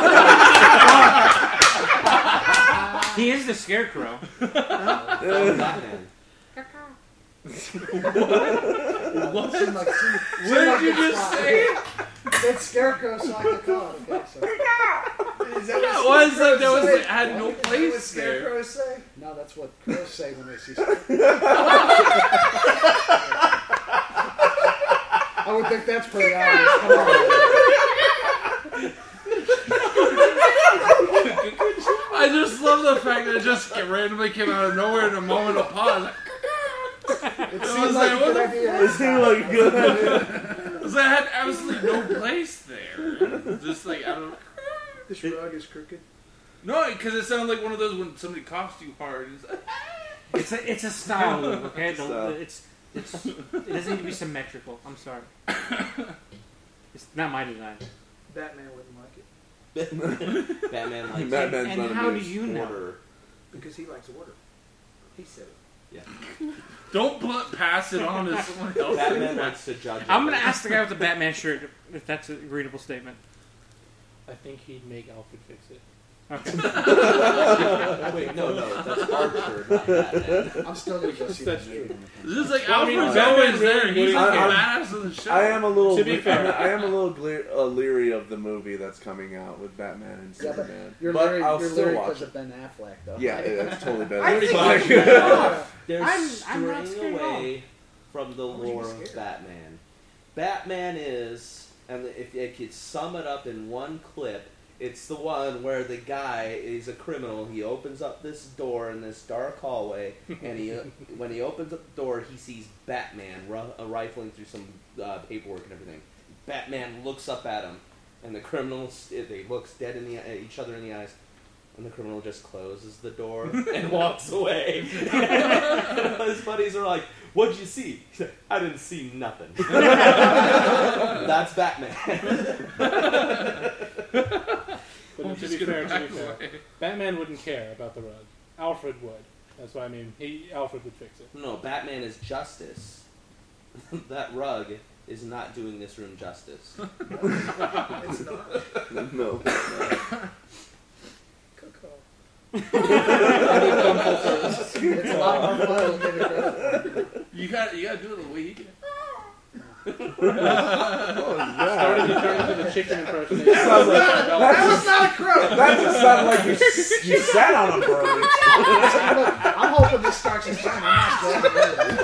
He is the Scarecrow. Oh, Batman. Seemed like, seemed, What seemed did like you it's just fine. say? It's Scarecrow, so I can call it. Okay, so. Is that That what was like that was Scarecrows like had no say? Is that what place there. Scarecrows say? No, that's what crows say when they see Scarecrow. I would think that's pretty obvious. Come on. I just love the fact that it just randomly came out of nowhere in a moment of pause. It was seems like, like a what good the idea. It seemed like a good idea. Because I had absolutely no place there. Just like I don't. This rug is crooked. No, because it sounded like one of those when somebody coughs too hard. It's like, It's a it's a style move, okay? The- Style. the- it's it's it doesn't need to be symmetrical. I'm sorry. It's not my design. Batman wouldn't like it Batman likes Batman's And not how do amused. you know? order. because he likes order. He said it. don't put pass it on to someone else. Batman likes to judge. I'm gonna others. ask the guy with the Batman shirt if that's a readable statement. I think he'd make Alfred fix it. Okay. Wait, no, no, that's Archer, not Batman. I'm still going to go see That's the movie. true. This is like Well, I mean, Alfred's no Batman's one there. really He's would- like the I'm- badass of the show. I am a little. To be fair. I am a little gle- uh, leery of the movie that's coming out with Batman and Yeah, but Superman. you're but leery, I'll you're still leery watch because it. of Ben Affleck, though. Yeah, yeah, that's totally better. I think- Like- They're I'm- I'm not straying scared at all. away from the Why would you be lore of scared? Batman. Batman is, and if I could sum it up in one clip, it's the one where the guy is a criminal. He opens up this door in this dark hallway, and he, when he opens up the door, he sees Batman ru- uh, rifling through some uh, paperwork and everything. Batman looks up at him, and the criminal they looks dead in the at each other in the eyes. And the criminal just closes the door and walks away. And his buddies are like, "What'd you see?" He said, "I didn't see nothing." That's Batman. But I'm to just be gonna fair, to be back fair, away. Batman wouldn't care about the rug. Alfred would. That's why I mean, he Alfred would fix it. No, Batman is justice. That rug is not doing this room justice. It's not. No. Coco. It's a lot more fun than it is. You got you got to do it the way he can. What was Started that? to turn into the chicken impersonation. Sounds like- That was not a crow! That just sounded like you, you sat on a bird. I'm hoping this starts in time. I'm not scared.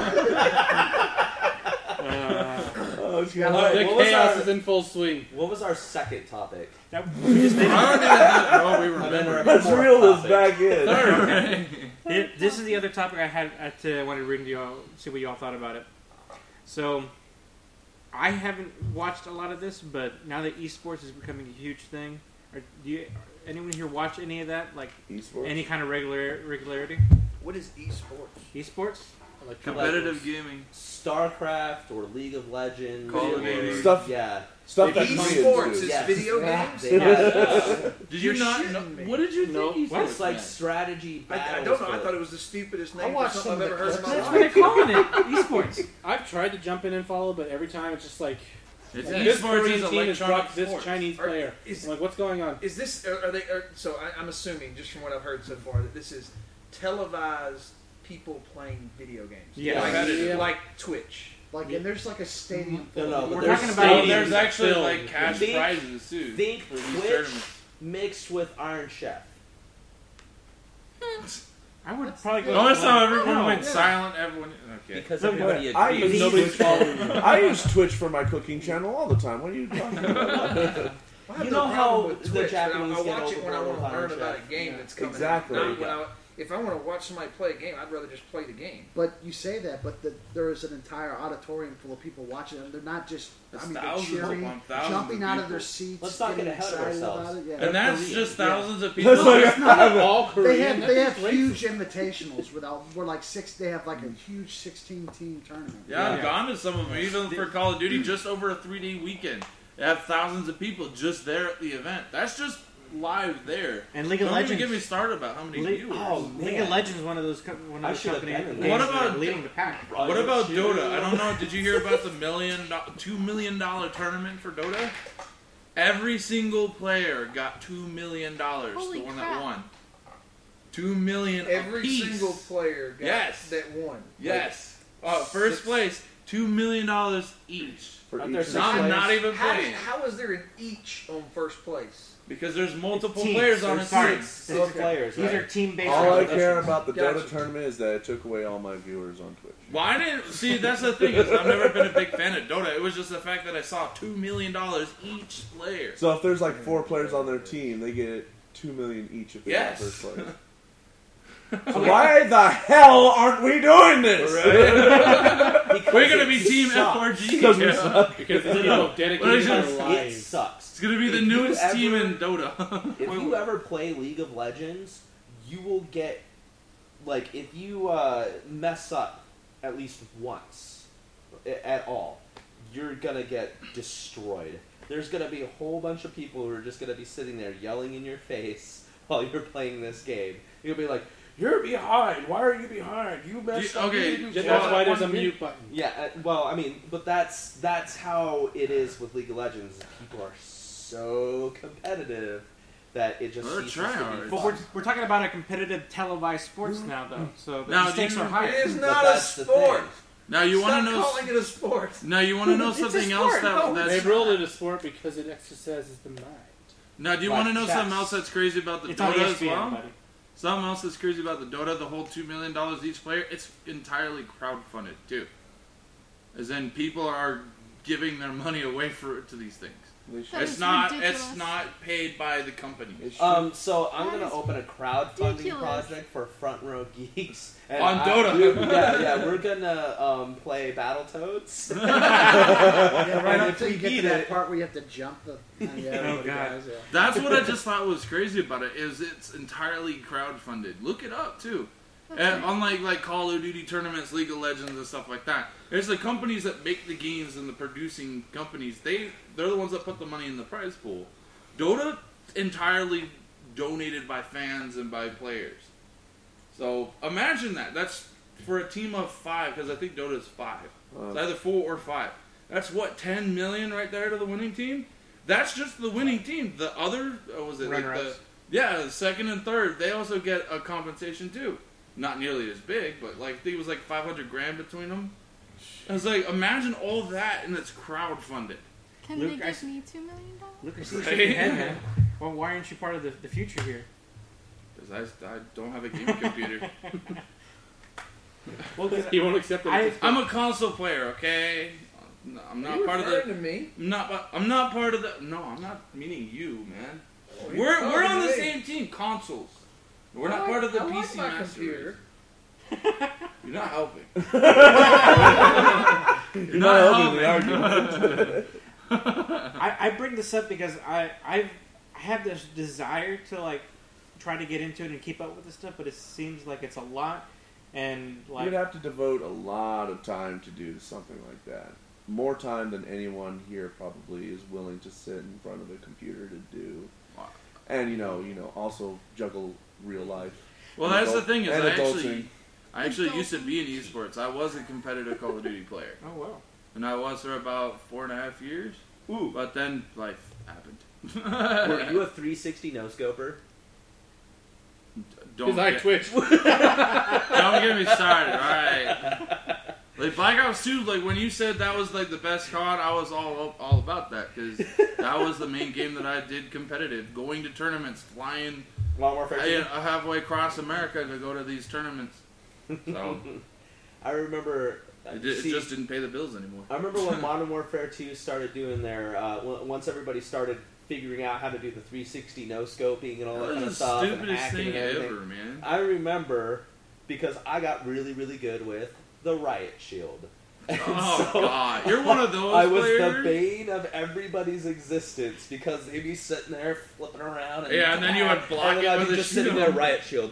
Uh, Oh, it's Yeah, got- Alright, The what was chaos our- is in full swing. What was our second topic? that, we just I did don't even know we And then remember. our Let's fourth reel this topic. back in. it. This is the other topic I had I to, wanted to read to y'all, see what y'all thought about it. So, I haven't watched a lot of this, but now that esports is becoming a huge thing, or do you, anyone here watch any of that? Like Esports? any kind of regular regularity? What is esports? Esports? Like Competitive gaming. StarCraft or League of Legends. Call of or- Duty. Stuff- Yeah. Stuff that Esports Koreans is do. Yes. video Yeah. games? They have, uh, Did you You're not shitting know? me. What did you No. think? What? it's like strategy I, I battles. don't know. I but- thought it was the stupidest I name for watched something some I've of ever the heard in my That's life. what they're calling it. Esports. I've tried to jump in and follow, but every time it's just like It's this esports Korean is team has electronic dropped this sports. Chinese Are- player. is- I'm like, what's going on? Is this? Are, are they? Are, so I, I'm assuming, just from what I've heard so far, that this is televised people playing video games. Yeah. like, Competitive. like Twitch. Like, and there's like a stadium. No, full no, of but people. We're there's talking Oh, about- stadiums there's actually filled like with cash Think- prizes too think for these Twitch tournaments. mixed with Iron Chef. I would probably go. Notice how with- everyone No, went yeah. silent. Everyone. Okay. Because No, everybody I agrees. use Nobody's Twitch. following you. I use Twitch for my cooking channel all the time. What are you talking about? I have You no know problem how with the Twitch, but I'll, Japanese I'll get watch it when I overboard want to with learn Iron about Chef. a game that's coming Exactly. out. Not when I, if I want to watch somebody play a game, I'd rather just play the game. But you say that, but the, there is an entire auditorium full of people watching them. They're not just, There's I mean, they're thousands cheering, upon thousands jumping of out of people. their seats, Let's not get getting ahead of excited ourselves. about it. Yeah. And that's Korean. just Yeah. thousands of people. That's like- All They Korean. have they have That's huge invitationals without we're like six. They have like a huge sixteen team tournament. Yeah, I've Yeah. gone to some of them, even for Call of Duty, just over a three day weekend. They have thousands of people just there at the event. That's just live there. And League of Don't Legends. even get me started about how many Le- viewers. Oh, League man. of Legends is one of those co- one I of those should have companies been in games What that about- are leading the pack. What about Dota? I don't know. Did you hear about the million, do- two million dollar tournament for Dota? Every single player got two million dollars. Holy The one crap. that won. Two million. Every apiece. single player got Yes. that won. Yes. Oh, first six- place, two million dollars each. For Aren't there each six I'm players? not even How, playing how is there an each on first place? because there's multiple Teams. players on a There's team. six. Six Okay. players, These right? are team based. All I rounds. care about the Gotcha. Dota tournament is that it took away all my viewers on Twitch. Well, I didn't see. That's the thing is, I've never been a big fan of Dota. It was just the fact that I saw two million dollars each player. So if there's like four players on their team, they get two million each if they Yes. got first place. So why the hell aren't we doing this? Because We're gonna it be Team F sucks. four G. Because we Yeah. suck. Because it's No. people What dedicated is their it? It lives. sucks. It's gonna be the If you newest ever- team in Dota. If you ever play League of Legends, you will get, like, if you uh, mess up at least once a- at all, you're gonna get destroyed. There's gonna be a whole bunch of people who are just gonna be sitting there yelling in your face while you're playing this game. You'll be like, "You're behind. Why are you behind? You messed You- up. okay, You didn't That's do well, why there's a one minute." mute button. Yeah, uh, well, I mean, but that's that's how it is with League of Legends. People are so competitive that it just They're ceases to be tryhards. But fun. we're, we're talking about a competitive televised sports now, though. So the Now, stakes do you- are higher. It is But not a that's the sport. thing. Now you want Stop to know? calling it a sport. Now you want to know It's a something sport. else that No, that's. They ruled it a sport because it exercises the mind. Now do you Like want to know chess. something else that's crazy about the It's on Dota E as S P N, well? buddy. Something else that's crazy about the Dota, the whole two million dollars each player, it's entirely crowdfunded too. As in, people are giving their money away for to these things. They should- That It's is not. ridiculous. It's not paid by the company. they should- Um, so I'm That gonna is open a crowdfunding ridiculous. project for Front Row Geeks. And On I- Dota. yeah, yeah, we're gonna um, play Battletoads. Yeah, right And up if till we you get to beat that it- part where you have to jump the. Yeah, everybody God. does, yeah. That's what I just thought was crazy about it. Is it's entirely crowdfunded. Look it up too. And unlike like Call of Duty tournaments, League of Legends, and stuff like that, there's the companies that make the games and the producing companies. They they're the ones that put the money in the prize pool. Dota entirely donated by fans and by players. So imagine that. That's for a team of five because I think Dota is five. Uh, It's either four or five. That's what ten million right there to the winning team. That's just the winning team. The other uh, was it like the Runner-ups. yeah the second and third they also get a compensation too. Not nearly as big, but like I think it was like five hundred grand between them. I was like, imagine all that and it's crowdfunded. Can Luke, they I give s- me two million dollars? Look, I see you Right? shaking your head, man. Well, why aren't you part of the, the future here? Because I, I don't have a gaming computer. Well, 'cause He won't accept it. I- I'm a console player, okay? No, I'm not Are you part of referring the. to me? I'm not. I'm not part of the. No, I'm not meaning you, man. Oh, you're We're we're talking on to the me. same team, consoles. We're I not like- part of the I P like C my Master computer. Race. You're not helping. You're not helping the argument. I, I bring this up because I I've, I have this desire to like try to get into it and keep up with this stuff, but it seems like it's a lot, and like You'd have to devote a lot of time to do something like that. More time than anyone here probably is willing to sit in front of a computer to do. Wow. And you know, you know, also juggle real life. Well, And that's the adult- thing is, and I adulting. actually, I actually used to be in esports. I was a competitive Call of Duty player, oh wow. and I was for about four and a half years. Ooh, But then life happened. were you a three sixty no scoper? Don't His eye get, twitched. don't get me started. All right. Like Black Ops two, like when you said that was like the best C O D, I was all all about that because that was the main game that I did competitive. Going to tournaments, flying Modern Warfare two. I, halfway across America to go to these tournaments. So I remember. it, did, see, it just didn't pay the bills anymore. I remember when Modern Warfare two started doing their. Uh, w- once everybody started figuring out how to do the three sixty no scoping and all that, That kind of was the stuff. and stupidest hacking thing and everything. ever, man. I remember because I got really, really good with the Riot Shield. And Oh so God, you're one of those I was players. the bane of everybody's existence because they'd be sitting there flipping around. And Yeah, and then you would block and then it I'd with be a just sitting there, shield. Riot Shield,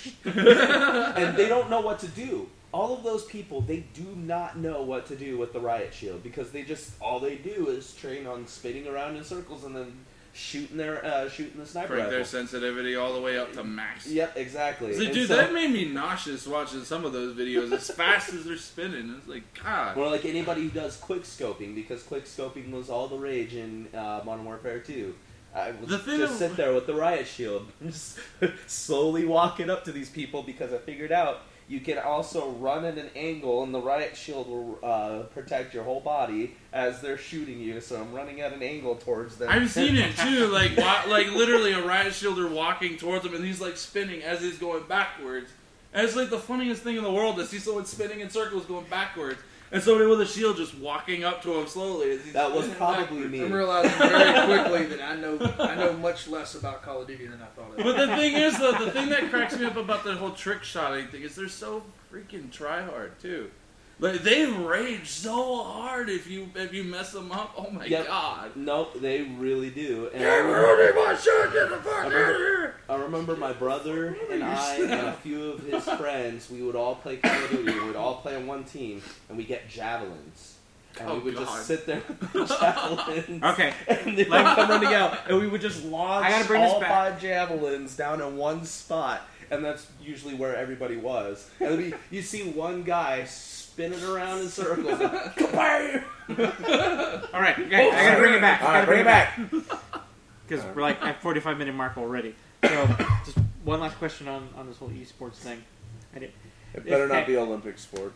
and they don't know what to do. All of those people, they do not know what to do with the Riot Shield because they just all they do is train on spinning around in circles and then shooting their uh, shooting the sniper Crank their rifle. sensitivity all the way up to max. Yep, exactly. See, And dude, so- that made me nauseous watching some of those videos as fast as they're spinning. It's like, God. Or like anybody who does quick scoping, because quick scoping was all the rage in uh, Modern Warfare two. I would The thing just that- sit there with the Riot Shield, just slowly walking up to these people because I figured out you can also run at an angle and the Riot Shield will uh, protect your whole body as they're shooting you. So I'm running at an angle towards them. I've seen it too, like wa- like literally a riot shielder walking towards him and he's like spinning as he's going backwards. And it's like the funniest thing in the world to see someone spinning in circles going backwards. And somebody with a shield just walking up to him slowly. As he's That was spinning probably backwards. me. I'm realizing very quickly that I know I know much less about Call of Duty than I thought I But did. the thing is, though, the thing that cracks me up about the whole trick shotting thing is they're so freaking try hard too. Like they rage so hard if you if you mess them up. Oh my Yep. God! Nope, they really do. And I Get remember- rid of my shit! Get the fuck I out of remember- here! I remember my brother and I and a few of his friends, we would all play Call of Duty, we would all play on one team, and we get javelins. And Oh, we would God. just sit there with the javelins. Okay. And they would come running out, and we would just launch I gotta bring this all back. five javelins down in one spot, and that's usually where everybody was. And we, you see one guy spinning around in circles, and, "Kabam!" All right, okay, I gotta bring it back. All I right, gotta bring it back. Because we're like at forty-five minute mark already. So, just one last question on, on this whole esports thing. I did. It better not Okay. be Olympic sport.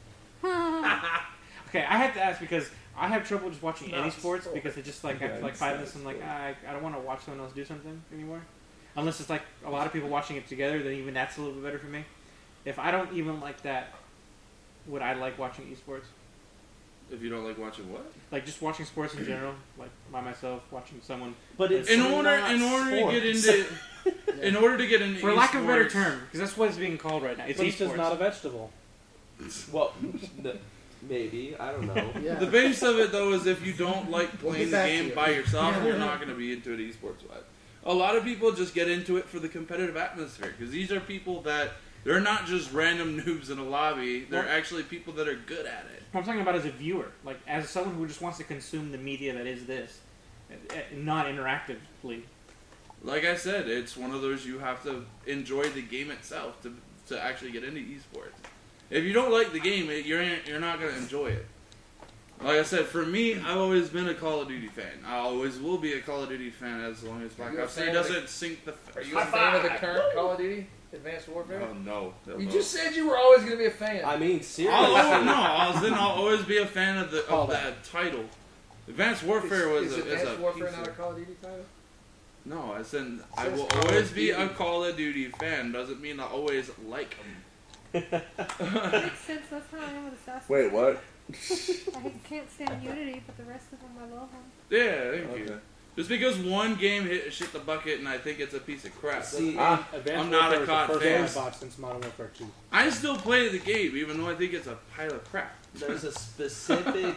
Okay, I have to ask because I have trouble just watching any Not sports sport. because it's just like Yeah, after like it's five not minutes I'm like sport. ah, I, I don't want to watch someone else do something anymore. Unless it's like a lot of people watching it together, then even that's a little bit better for me. If I don't even like that, would I like watching esports? If you don't like watching what? Like just watching sports in general, like by myself, watching someone. But it's In order, not in order to get sports. into, in order to get into, For lack of a better esports- term, because that's what it's being called right now. It's But it's just esports. not a vegetable. Well, n- maybe, I don't know. Yeah. The base of it though is if you don't like playing the back to game you. by yourself, you're not going to be into it esports wise. A lot of people just get into it for the competitive atmosphere because these are people that they're not just random noobs in a lobby. They're Well- actually people that are good at it. What I'm talking about as a viewer, like as someone who just wants to consume the media that is this, uh, uh, not interactively. Like I said, it's one of those you have to enjoy the game itself to to actually get into esports. If you don't like the game, it, you're you're not going to enjoy it. Like I said, for me, I've always been a Call of Duty fan. I always will be a Call of Duty fan as long as Black you a Ops three fan of the- doesn't sink the. Are you a fan of the current Call of Duty Advanced Warfare? Oh no! Hell You no. just said you were always going to be a fan. I mean, seriously. I'll, always, no, I'll, then I'll always be a fan of the Call of that. that title. Advanced Warfare was is, a, is is Advanced a Warfare piece not a of- Call of Duty title? No, I said I Says will Call of always be Duty. a Call of Duty fan. Doesn't mean I always like them. Makes sense. That's how I am with Assassin's Wait, what? I can't stand Unity, but the rest of them I love them. Yeah, thank Okay. you. Just because one game hit shit the bucket and I think it's a piece of crap. See, Ah, Advanced I'm not a Warfare is C O D the first fan. one I bought since Modern Warfare two. I still play the game even though I think it's a pile of crap. there's a specific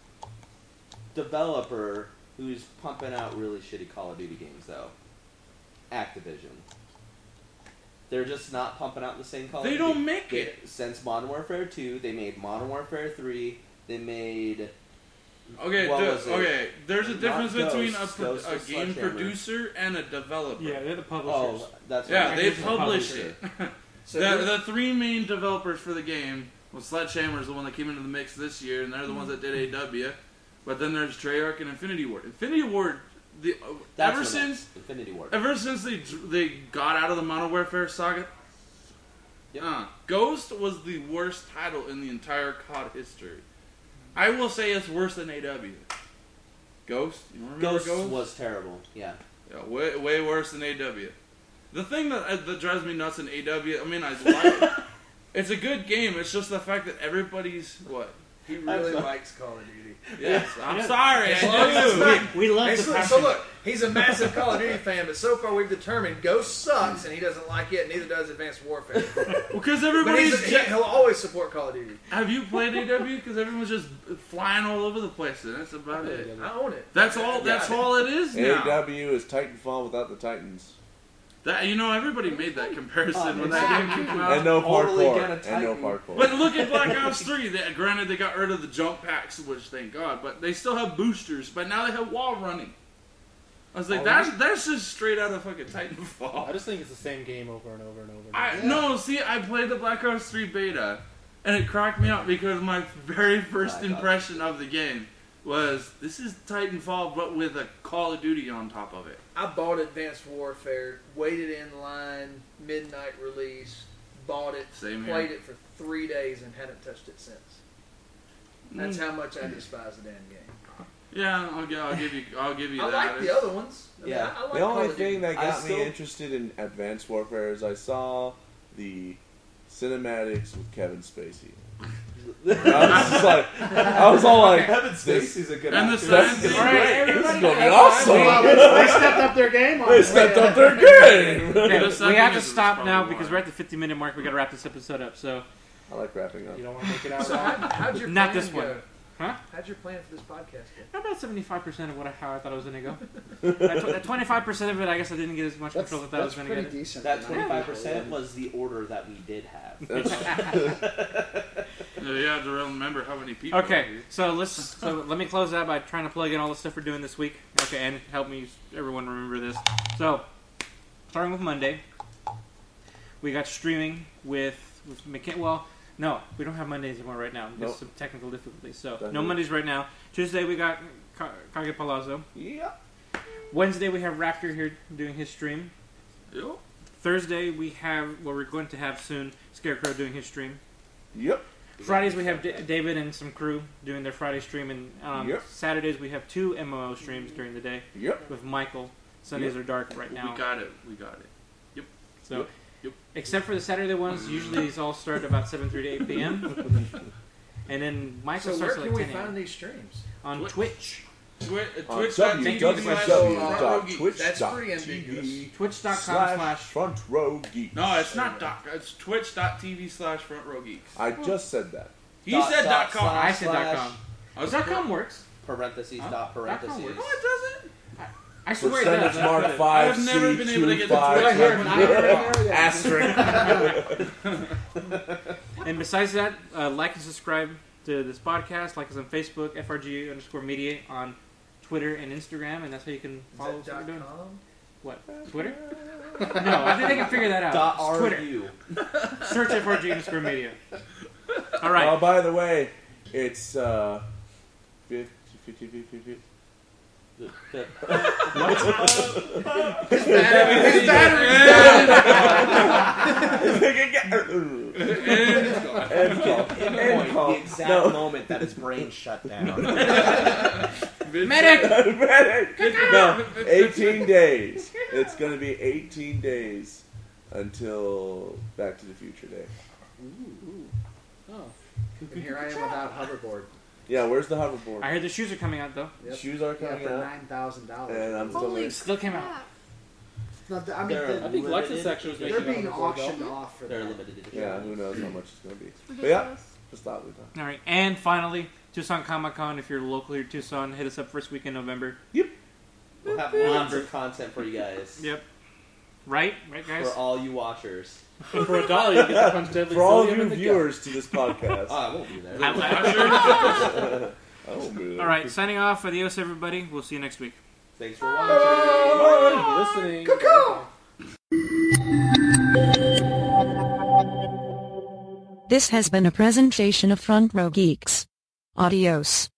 developer who's pumping out really shitty Call of Duty games, though. Activision. They're just not pumping out the same Call They of don't Duty. make They- it. Since Modern Warfare two, they made Modern Warfare three, they made... Okay, What the- was it? okay. There's a Not difference between a, Ghost, pro- Ghost a was game Sledgehammer. producer and a developer. Yeah, they're the publishers. Oh, that's Yeah, right. they Activision's the publish publisher. it. So the, you're- the three main developers for the game, well, Sledgehammer is the one that came into the mix this year, and they're the ones that did A W. But then there's Treyarch and Infinity Ward. Infinity Ward, the uh, That's ever the since next Infinity War. ever since they they got out of the Modern Warfare saga, Yep. Uh, Ghost was the worst title in the entire C O D history. I will say it's worse than A W. Ghost? You remember Ghost, Ghost? was terrible. Yeah. Yeah, way, way worse than A W. The thing that, uh, that drives me nuts in A W, I mean, I like it. It's a good game. It's just the fact that everybody's, what? He really likes Call of Duty. Yes, I'm sorry, As long as it's I not- do. We love Hey, the so, passion. so look, he's a massive Call of Duty fan, but so far we've determined Ghost sucks, and he doesn't like it. Neither does Advanced Warfare. Because But everybody's... he's, he, he'll always support Call of Duty. Have you played A W? Because everyone's just flying all over the place, and that's about it. I own it. That's all. That's all it is now. A W is Titanfall without the Titans. That you know, everybody made that comparison when that game came out. And no Totally parkour. gonna And no Titan. parkour. But look at Black Ops three. They, granted, they got rid of the jump packs, which thank God, but they still have boosters. But now they have wall running. I was like, that's that's just straight out of fucking I Titanfall. just think it's the same game over and over and over. I no, see, I played the Black Ops three beta, and it cracked me up because my very first Black Ops. impression of the game was this is Titanfall, but with a Call of Duty on top of it. I bought Advanced Warfare, waited in line, midnight release, bought it, Same here. played it for three days, and hadn't touched it since. That's Mm. how much I despise the damn game. Yeah, I'll, gi- I'll give you. I'll give you I that. like the It's- other ones. I mean, Yeah. I, I like The Call only of Duty. thing that I got still- me interested in Advanced Warfare is I saw the cinematics with Kevin Spacey. I was just like, I was all like, Kevin this, Spacey's a good And the actor. Science this is All great. right, This is everybody- gonna be Well, awesome. Well, they stepped up their game on They it. stepped up their game. Yeah, Okay, the we second have to is stop now probably because why. we're at the fifty minute mark. We got to wrap this episode up. So I like wrapping up. You don't want to make it out. So how, how'd your Not plan this one. go? Huh? How'd your plan for this podcast go? about seventy-five percent of what I, how I thought it was going to go. That twenty-five percent of it, I guess I didn't get as much That's, control as I thought I was that's going to pretty get. decent. That for nine twenty-five people, percent yeah. was the order that we did have. That's, Yeah, you have to remember how many people. are Okay, here. so let's so let me close out by trying to plug in all the stuff we're doing this week. Okay, and help me everyone remember this. So, starting with Monday, we got streaming with with McKin- well, no, we don't have Mondays anymore right now. There's Nope. some technical difficulties. So, Done no it. Mondays right now. Tuesday we got Ka- Kage Palazzo. yep. Wednesday we have Raptor here doing his stream. Yo. Thursday we have well we're going to have soon Scarecrow doing his stream. Yep. Fridays we have D- David and some crew doing their Friday stream, and um, Yep. Saturdays we have two M M O streams during the day Yep. with Michael. Sundays are dark right now. We got it. We got it. So, Yep. Yep. except for the Saturday ones, usually these all start about seven thirty to eight p.m. And then Michael So where starts can at we like ten find a.m. these streams? on Twitch. Twitch. Twi- uh, On Twitch dot T V w w slash w Front Row dot Geeks. twitch That's dot pretty t v Twitch dot com slash slash. front row geeks. No, it's not dot. It's twitch dot t v slash front row geeks. I just said that. He Dot, said dot, dot com. I slash. said dot com. I was Dot com works. Parentheses, Huh? dot parentheses. Dot com No, it doesn't. I swear it does. Percentage mark I five have never C been able to two get the five Twitch Right here, right here, asterisk. And besides that, uh, like and subscribe to this podcast. Like us on Facebook, F R G underscore media on Twitter and Instagram, and that's how you can Is follow that what we're doing. dot com? What? Twitter? No, I think they can figure that out. Dot It's Twitter. R U. Search F R G underscore media. All right. Oh, by the way, it's uh, fifty, fifty, fifty, fifty. His battery's And- End call. Pinpoint End call. the exact No. moment that his brain shut down. Medic! Medic! No, eighteen days. It's going to be eighteen days until Back to the Future Day. And here I am without hoverboard. Yeah, where's the hoverboard? I heard the shoes are coming out though. Yep. Shoes are Yeah, coming for out. nine thousand dollars. And I'm still Holy like, Still came out. crap. No, th- I mean, They're- the- I think Limited Lexus section was edition. they're making being it on the auctioned off for They're that. limited edition. yeah, who knows how much it's going to be. It's But yeah, ridiculous. just thought we'd talk. All right, and finally, Tucson Comic Con. If you're local here, Tucson, hit us up first week in November. We'll have lots of content for you guys. Yep. Right, right, guys. For all you watchers. For a dollar, you get the Punch Deadly For all of Sodium you and the viewers to this podcast, Oh, I won't be there. Slasher. I won't be there. All right, signing off. Adios, everybody. We'll see you next week. Thanks for watching. listening. This has been a presentation of Front Row Geeks. Adios.